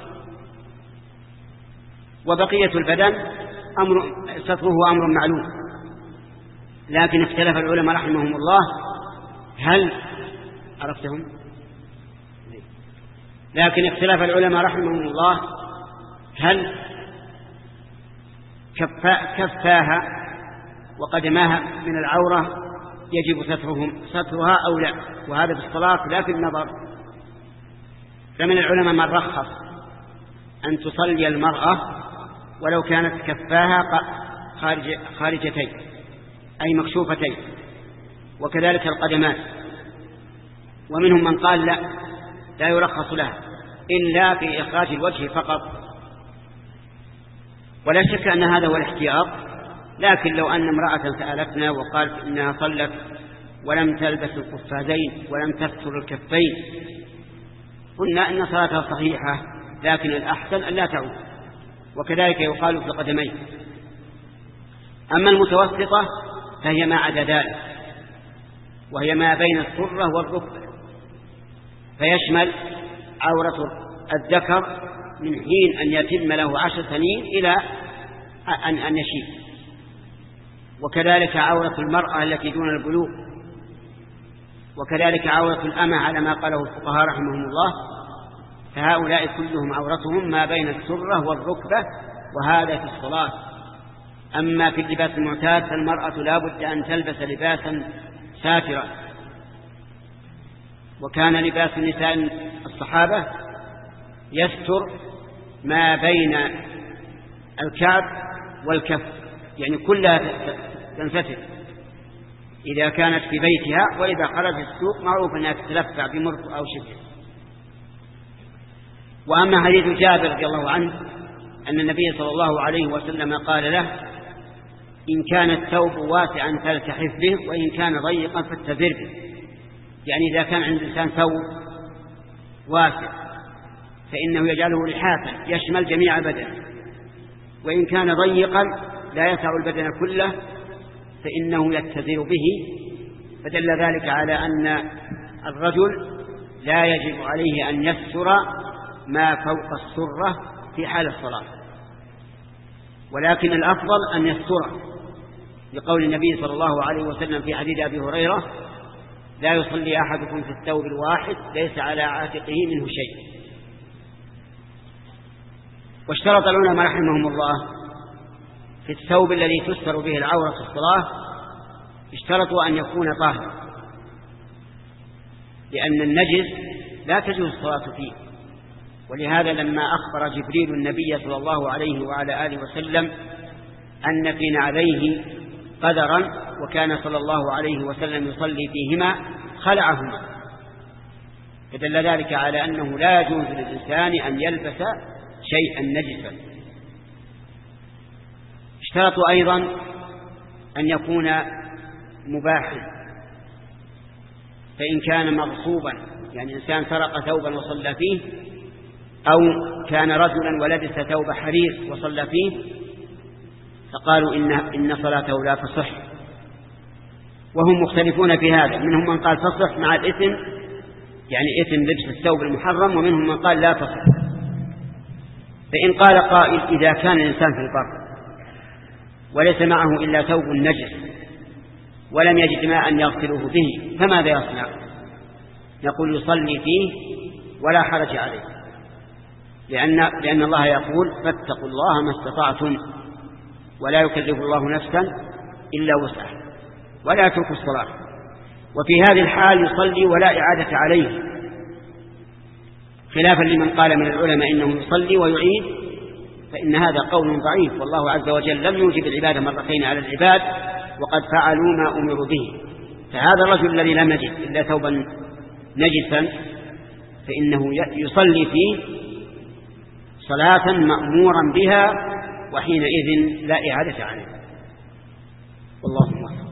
وبقية البدن ستره أمر معلوم، لكن اختلف العلماء رحمهم الله هل عرفتهم؟ لكن اختلف العلماء رحمهم الله هل كفاها وقدماها من العورة يجب سترها أو لا، وهذا في الصلاة لا في النظر. فمن العلماء من رخص أن تصلي المرأة ولو كانت كفاها خارجتين أي مكشوفتين، وكذلك القدمات. ومنهم من قال لا يرخص لها إلا في إخراج الوجه فقط. ولا شك أن هذا هو الاحتياط، لكن لو أن امرأة سألتنا وقالت إنها صلت ولم تلبس القفازين ولم تستر الكفين، قلنا إن صلاتها صحيحة، لكن الأحسن أن لا تعود. وكذلك يقال في القدمين. أما المتوسطة فهي ما عدا ذلك، وهي ما بين السرة والركبة، فيشمل عورة الذكر من حين أن يتم له 10 سنين إلى أن يشيب، وكذلك عورة المرأة التي دون البلوغ، وكذلك عورة الأمة على ما قاله الفقهاء رحمهم الله. فهؤلاء كلهم عورتهم ما بين السرة والركبة، وهذا في الصلاة. أما في اللباس المعتاد فالمرأة لا بد أن تلبس لباسا ساترا، وكان لباس النساء الصحابة يستر ما بين الكعب والكف، يعني كلها تنفتح إذا كانت في بيتها، وإذا خرجت السوق معروف أنها تتلفع بمرق أو شبه. وأما حديث جابر رضي الله عنه أن النبي صلى الله عليه وسلم قال له: إن كان الثوب واسعا فالتحف به، وإن كان ضيقا فاتزر به. يعني إذا كان عند الإنسان ثوب واسع فإنه يجعله لحافا يشمل جميع بدنه، وإن كان ضيقا لا يسع البدن كله فإنه يتزر به. فدل ذلك على أن الرجل لا يجب عليه أن يستر ما فوق السرة في حال الصلاة، ولكن الأفضل أن يستر، لقول النبي صلى الله عليه وسلم في حديث أبي هريرة: لا يصلي أحدكم في الثوب الواحد ليس على عاتقه منه شيء. واشترط العلماء رحمهم الله في الثوب الذي تستر به العورة في الصلاة، اشترطوا أن يكون طاهرا، لأن النجس لا تجوز الصلاة فيه. ولهذا لما أخبر جبريل النبي صلى الله عليه وعلى آله وسلم أن في نعليه قدرا وكان صلى الله عليه وسلم يصلي فيهما خلعهما، فدل ذلك على أنه لا يجوز للإنسان أن يلبس شيئا نجسا. اشترطوا أيضا أن يكون مباحا، فإن كان مغصوبا، يعني إنسان سرق ثوبا وصلى فيه، أو كان رجلا ولبس ثوب حرير وصلى فيه، فقالوا إن صلاته لا تصح. وهم مختلفون في هذا، منهم من قال تصح مع الإثم، يعني إثم لبس الثوب المحرم، ومنهم من قال لا تصح. فإن قال قائل إذا كان الإنسان في البر وليس معه إلا ثوب نجس ولم يجد ماء يغسله به فماذا يصنع؟ نقول يصلي فيه ولا حرج عليه، لأن الله يقول فاتقوا الله ما استطعتم ولا يكلف الله نفسا إلا وسعها ولا يترك الصلاة. وفي هذه الحال يصلي ولا إعادة عليه، خلافا لمن قال من العلماء إنه يصلي ويعيد، فإن هذا قول ضعيف، والله عز وجل لم يوجب العبادة مرتين على العباد وقد فعلوا ما أمروا به. فهذا الرجل الذي لم يجد إلا ثوبا نجسا فإنه يصلي فيه صلاة مأمورا بها، وحينئذ لا إعادة عليه. والله موفق.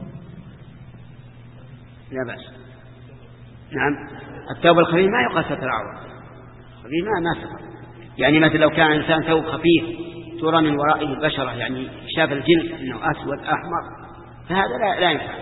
لا بأس. نعم، الثوب الخفيف ما يقاس ستر العورة، الخفيف ما ستر. يعني مثل لو كان إنسان ثوب خفيف ترى من ورائه البشرة، يعني شاف الجلد إنه أسود أحمر، فهذا لا ينفع.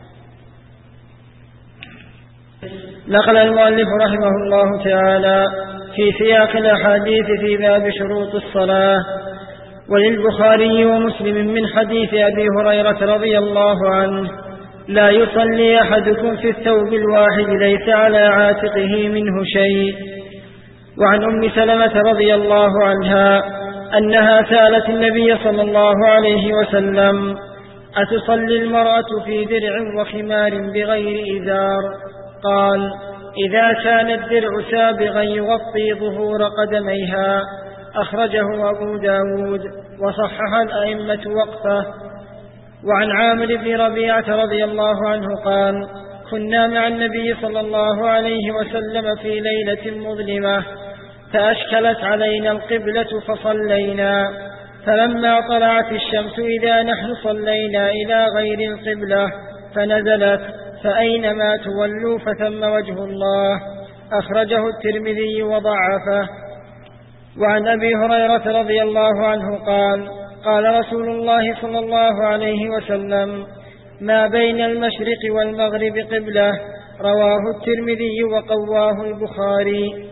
نقل المؤلف رحمه الله تعالى في سياق الأحاديث في باب شروط الصلاة: وللبخاري ومسلم من حديث أبي هريرة رضي الله عنه: لا يصلي أحدكم في الثوب الواحد ليس على عاتقه منه شيء. وعن أم سلمة رضي الله عنها أنها سألت النبي صلى الله عليه وسلم: أتصلي المرأة في درع وخمار بغير إزار؟ قال: إذا كان الدرع سابغا يغطي ظهور قدميها. أخرجه أبو داود وصحح الأئمة وقفه. وعن عامر بن ربيعة رضي الله عنه قال: كنا مع النبي صلى الله عليه وسلم في ليلة مظلمة فأشكلت علينا القبلة فصلينا، فلما طلعت الشمس إذا نحن صلينا إلى غير القبلة فنزلت: فأينما تولوا فثم وجه الله. أخرجه الترمذي وضعفه. وعن أبي هريرة رضي الله عنه قال: قال رسول الله صلى الله عليه وسلم: ما بين المشرق والمغرب قبلة. رواه الترمذي وقواه البخاري.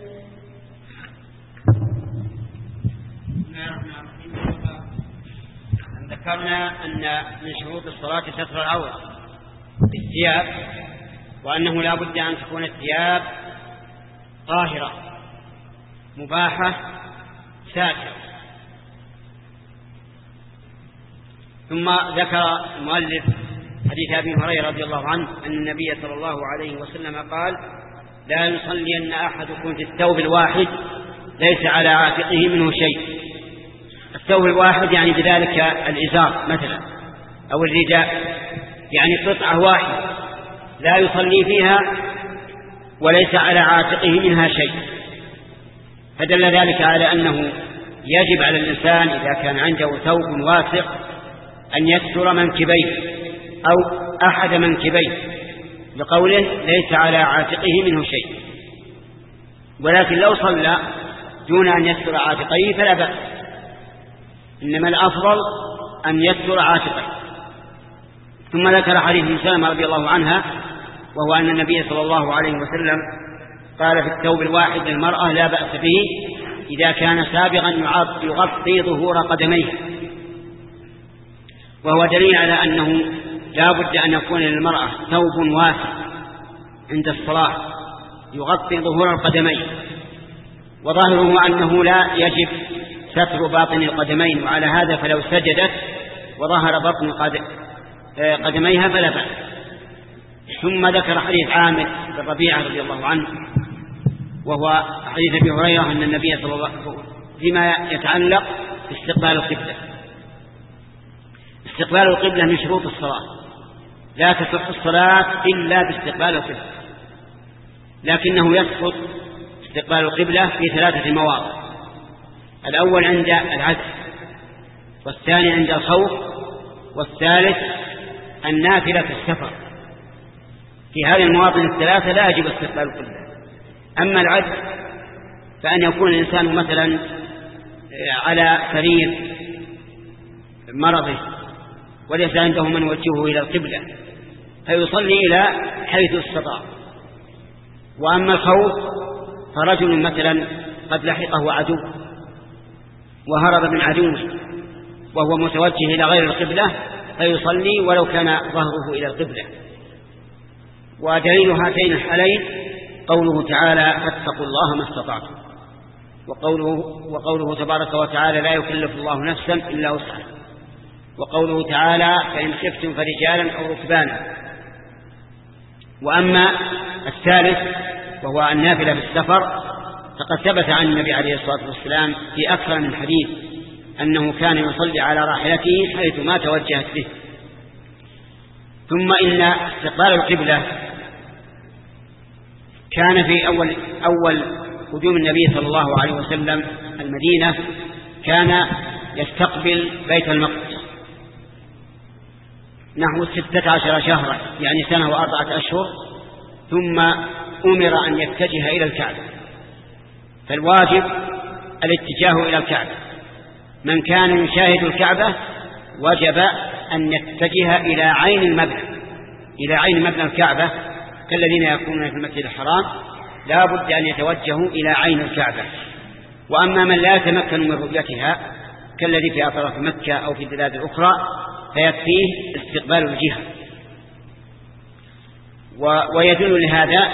ذكرنا أن من شروط الصلاة ستر العورة بالثياب، وأنه لا بد أن تكون الثياب طاهرة مباحة ساترة. ثم ذكر المؤلف حديث أبي هريرة رضي الله عنه أن النبي صلى الله عليه وسلم قال: لا يصلين أحدكم في الثوب الواحد ليس على عاتقه منه شيء. الثوب الواحد يعني بذلك الإزار مثلا أو الرداء، يعني قطعة واحدة لا يصلي فيها وليس على عاتقه منها شيء. فدل ذلك على أنه يجب على الإنسان إذا كان عنده ثوب واسع أن يستر منكبيه أو أحد منكبيه، لقوله ليس على عاتقه منه شيء. ولكن لو صلى دون أن يستر عاتقيه فلا بأس، إنما الأفضل أن يستر عاتقيه. ثم ذكر حديث أم سلمة رضي الله عنها، وهو أن النبي صلى الله عليه وسلم قال: في الثوب الواحد للمرأة لا بأس به إذا كان سابغا يغطي ظهور قدميه. وهو دليل على أنه لا بد أن يكون للمرأة ثوب واسع عند الصلاة يغطي ظهور القدمين، وظاهره أنه لا يجب ستر باطن القدمين، وعلى هذا فلو سجدت وظهر بطن قدميها فلا بأس. ثم ذكر حديث عامر بن ربيعة رضي الله عنه، وهو حديث أبي هريرة أن النبي صلى الله عليه وسلم فيما يتعلق باستقبال القبلة. استقبال القبلة من شروط الصلاة، لا تصح الصلاة إلا باستقبال القبلة، لكنه يسقط استقبال القبلة في 3 مواضع: الأول عند العجز، والثاني عند الخوف، والثالث النافلة في السفر. في هذه المواطن 3 لا يجب استقبال القبلة. أما العجز فأن يكون الإنسان مثلا على سرير مرضه وليس عنده من يوجهه إلى القبلة، فيصلي إلى حيث استطاع. وأما الخوف فرجل مثلا قد لحقه عدو وهرب من عدوه وهو متوجه إلى غير القبلة فيصلي ولو كان ظهره إلى القبلة. ودليل هاتين الحالين قوله تعالى فاتقوا الله ما استطعتم، وقوله تبارك وتعالى لا يكلف الله نفسا إلا وسعها، وقوله تعالى فإن خفتم فرجالا أو ركبانا. وأما الثالث وهو النافلة في السفر فقد ثبت عن النبي عليه الصلاة والسلام في أكثر من حديث أنه كان يصلي على راحلته حيث ما توجهت به. ثم إن استقبال القبلة كان في أول قدوم النبي صلى الله عليه وسلم المدينة كان يستقبل بيت المقدس نحو 16 شهرا يعني سنة و4 أشهر، ثم أمر أن يتجه إلى الكعبة. فالواجب الاتجاه إلى الكعبة، من كان يشاهد الكعبة وجب أن يتجه إلى عين مبنى الكعبة كالذين يكونون في المسجد الحرام لا بد أن يتوجهوا إلى عين الكعبة. وأما من لا يتمكن من رؤيتها كالذي في أطراف مكة أو في البلاد الأخرى فيكفيه استقبال الجهة. ويدل لهذا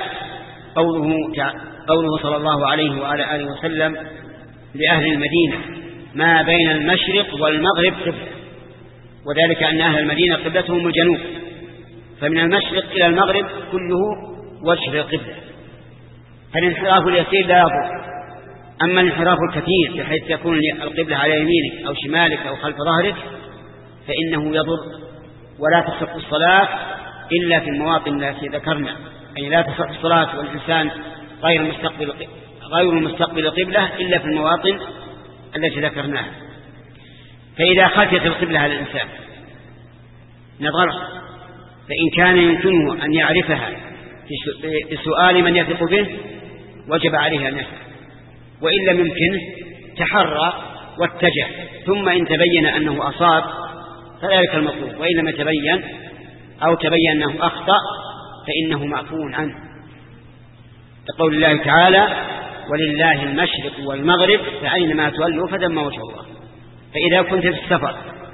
قوله صلى الله عليه وعلى آله وسلم لأهل المدينة ما بين المشرق والمغرب قبلة، وذلك أن أهل المدينة قبلتهم الجنوب، فمن المشرق إلى المغرب كله وجه للقبلة، فالانحراف اليسير لا يضر. أما الانحراف الكثير بحيث يكون القبلة على يمينك أو شمالك أو خلف ظهرك فإنه يضر، ولا تصح الصلاة إلا في المواطن التي ذكرنا، أي لا تصح الصلاة والإنسان غير مستقبل القبلة إلا في المواطن التي ذكرناها. فإذا خشيت القبلة على الإنسان نظر، فإن كان يمكنه أن يعرفها بسؤال من يثق به وجب عليه أن يسأل، وإن لم يمكنه تحرى واتجه، ثم إن تبين أنه أصاب فذلك المطلوب، وإن لم يتبين أو تبين أنه أخطأ فإنه معفو عنه، كقول الله تعالى ولله المشرق والمغرب فأينما تولوا فثم وجه الله. فإذا كنت في السفر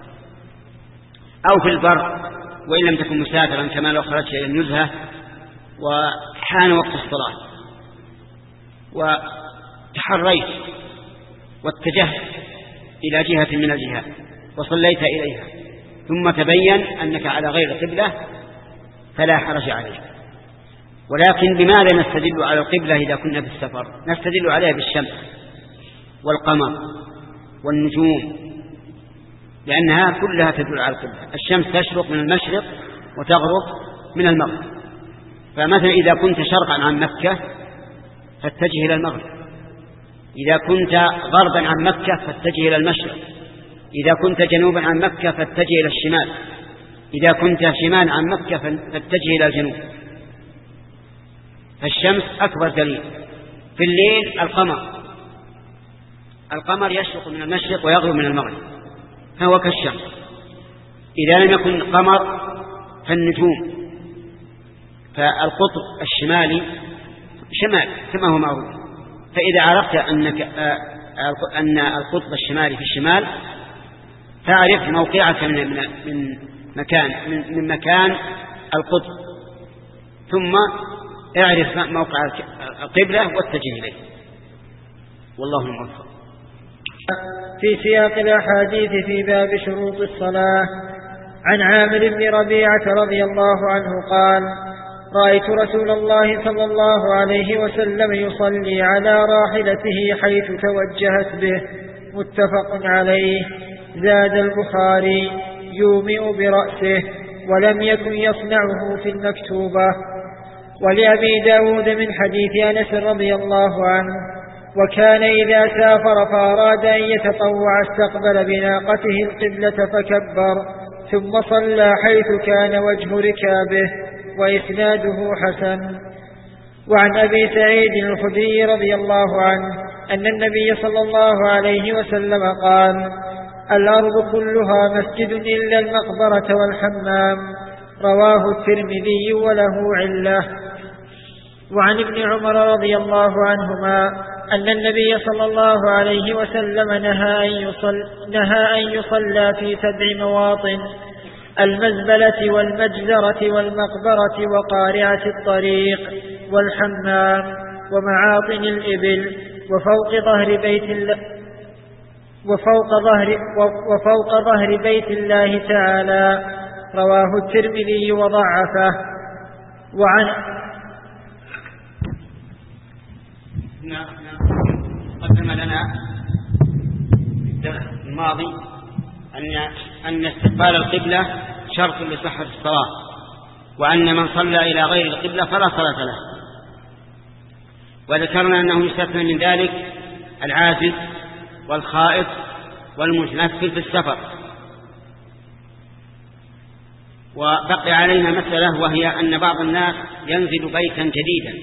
أو في البر وإن لم تكن مسافرا كما لو خرجت إلى النزهة وحان وقت الصلاة وتحريت واتجهت إلى جهة من الجهات وصليت إليها ثم تبين أنك على غير القبلة فلا حرج عليك. ولكن بماذا نستدل على القبلة إذا كنا في السفر؟ نستدل عليها بالشمس والقمر والنجوم، لأنها كلها تدل على القبلة. الشمس تشرق من المشرق وتغرب من المغرب، فمثلا إذا كنت شرقا عن مكة فاتجه إلى المغرب، إذا كنت غربا عن مكة فاتجه إلى المشرق، إذا كنت جنوبا عن مكة فاتجه إلى الشمال، إذا كنت شمال عن مكة فاتجه إلى الجنوب. فالشمس أكبر دليل. في الليل القمر يشرق من المشرق ويغرب من المغرب فهو كالشمس. إذا لم يكن قمر فالنجوم، فالقطب الشمالي شمال كما هو معروف، فإذا عرفت أن القطب الشمالي في الشمال فاعرف موقعك من مكان القطب، ثم اعرف موقع القبلة واتجه إليه، والله الموفق. في سياق الأحاديث في باب شروط الصلاة عن عامر بن ربيعة رضي الله عنه قال: رأيت رسول الله صلى الله عليه وسلم يصلي على راحلته حيث توجهت به، متفق عليه. زاد البخاري: يومئ برأسه، ولم يكن يصنعه في المكتوبة. ولأبي داود من حديث أنس رضي الله عنه: وكان إذا سافر فأراد أن يتطوع استقبل بناقته القبلة فكبر، ثم صلى حيث كان وجه ركابه. وإسناده حسن. وعن أبي سعيد الخدري رضي الله عنه أن النبي صلى الله عليه وسلم قال: الأرض كلها مسجد إلا المقبرة والحمام. رواه الترمذي وله علة. وعن ابن عمر رضي الله عنهما أن النبي صلى الله عليه وسلم نهى أن يصلى في 7 مواطن: المزبلة والمجزرة والمقبرة وقارعة الطريق والحمام ومعاطن الإبل وفوق ظهر بيت الله تعالى. رواه الترمذي وضعفه. قدم لنا في الماضي أن استقبال القبلة شرط لصحة الصلاة، وأن من صلى إلى غير القبلة فلا صلاة له. وذكرنا أنه يستثنى من ذلك العاجز والخائف والمتنفل في السفر. وبقي علينا مسألة، وهي أن بعض الناس ينزل بيتا جديدا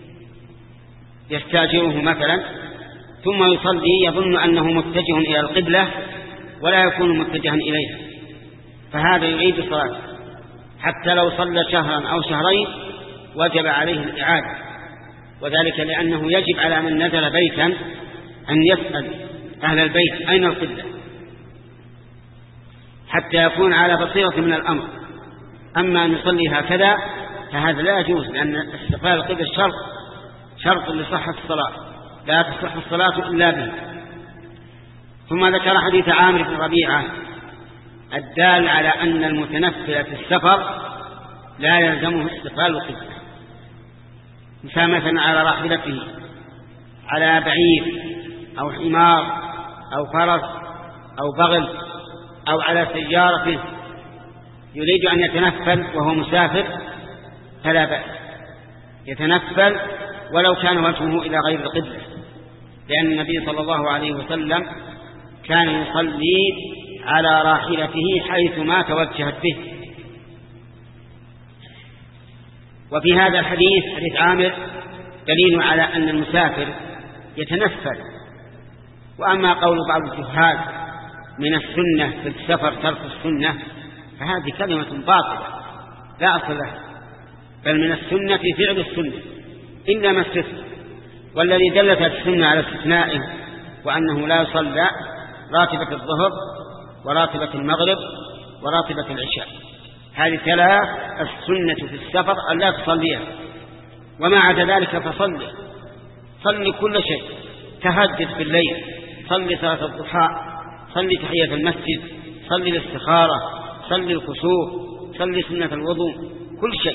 يستاجره مثلا، ثم يصلي يظن أنه متجه إلى القبلة ولا يكون متجها إليها، فهذا يعيد الصلاة حتى لو صلى شهرا أو شهرين وجب عليه الإعادة. وذلك لأنه يجب على من نزل بيتا أن يسأل أهل البيت أين القبلة حتى يكون على بصيرة من الأمر. أما أن يصلي هكذا فهذا لا يجوز، لأن استقبال القبلة شرط لصحة الصلاة، لا تصح الصلاة إلا به. ثم ذكر حديث عامر بن ربيعة الدال على أن المتنفل في السفر لا يلزمه استقبال القبلة، مثلا على راحلته، على بعير أو حمار أو فرس أو بغل أو على سيارته يريد أن يتنفل وهو مسافر فلا بأس يتنفل ولو كان وجهه إلى غير القبلة، لأن النبي صلى الله عليه وسلم كان يصلي على راحلته حيثما توجهت به. وفي هذا الحديث حديث عامر دليل على أن المسافر يتنفل. وأما قول بعض الجهال من السنة في السفر ترك السنة فهذه كلمة باطلة لا أصل لها، بل من السنة في فعل السنة إلا ما استثنى. والذي دلت السنة على استثنائه وأنه لا يصلى راتبة الظهر وراتبة المغرب وراتبة العشاء، هذه ثلاث السنة في السفر أن لا تصليها، وما عدا ذلك صلي كل شيء، تهجد بالليل، صلي صلاة الضحى، صلي تحية المسجد، صلي الاستخارة، صلي الكسوف، صلي سنة الوضوء، كل شيء.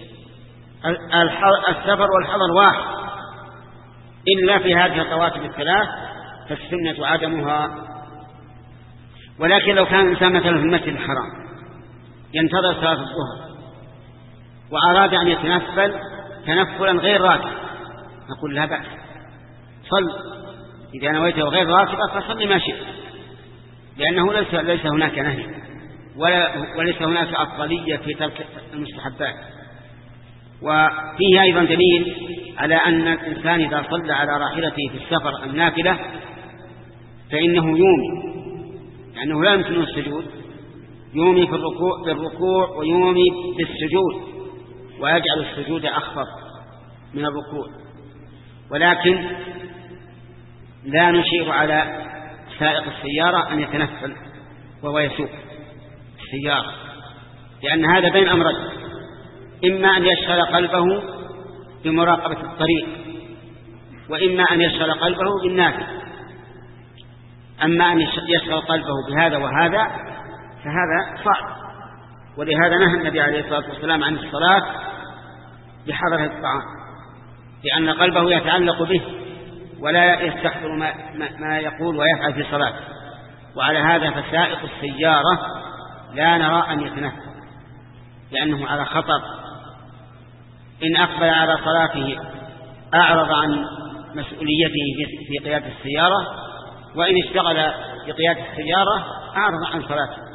السفر والحضر واحد إلا في هذه الرواتب الثلاث فالسنة عدمها. ولكن لو كان الإنسان مثلا في المسجد الحرام ينتظر صلاة الظهر وأراد أن يتنفل تنفلا غير راتب نقول لا بأس، صل إذا نويته غير راتبة فصل ما شئت، لأنه ليس هناك نهي وليس هناك أفضلية في ترك المستحبات. وفيه أيضا دليل على أن الإنسان إذا صلى على راحلته في السفر النافلة فإنه يومي، لأنه لا يمكنه السجود، يومي بالركوع ويومي بالسجود، ويجعل السجود أخفض من الركوع. ولكن لا نشير على سائق السيارة أن يتنفل وهو يسوق السيارة، لأن هذا بين أمرين: إما أن يشغل قلبه بمراقبة الطريق، وإما أن يشغل قلبه بالنافل. أما أن يشغل قلبه بهذا وهذا فهذا صعب، ولهذا نهى النبي عليه الصلاة والسلام عن الصلاة بحضرة الطعام، لأن قلبه يتعلق به ولا يستحضر ما يقول ويفعل في صلاته. وعلى هذا فسائق السيارة لا نرى أن يتنفل، لأنه على خطر. إن أقبل على صلاته أعرض عن مسؤوليته في قيادة السيارة، وإن اشتغل بقيادة السيارة أعرض عن صلاته.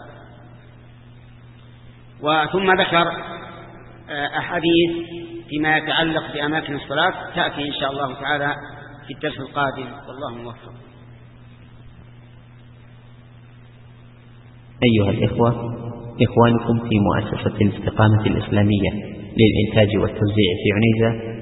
وثم ذكر أحاديث فيما يتعلق بأماكن الصلاة تأتي إن شاء الله تعالى في الدرس القادم، والله موفق. أيها الإخوة، إخوانكم في مؤسسة الاستقامة الإسلامية للإنتاج والتوزيع في عنيزة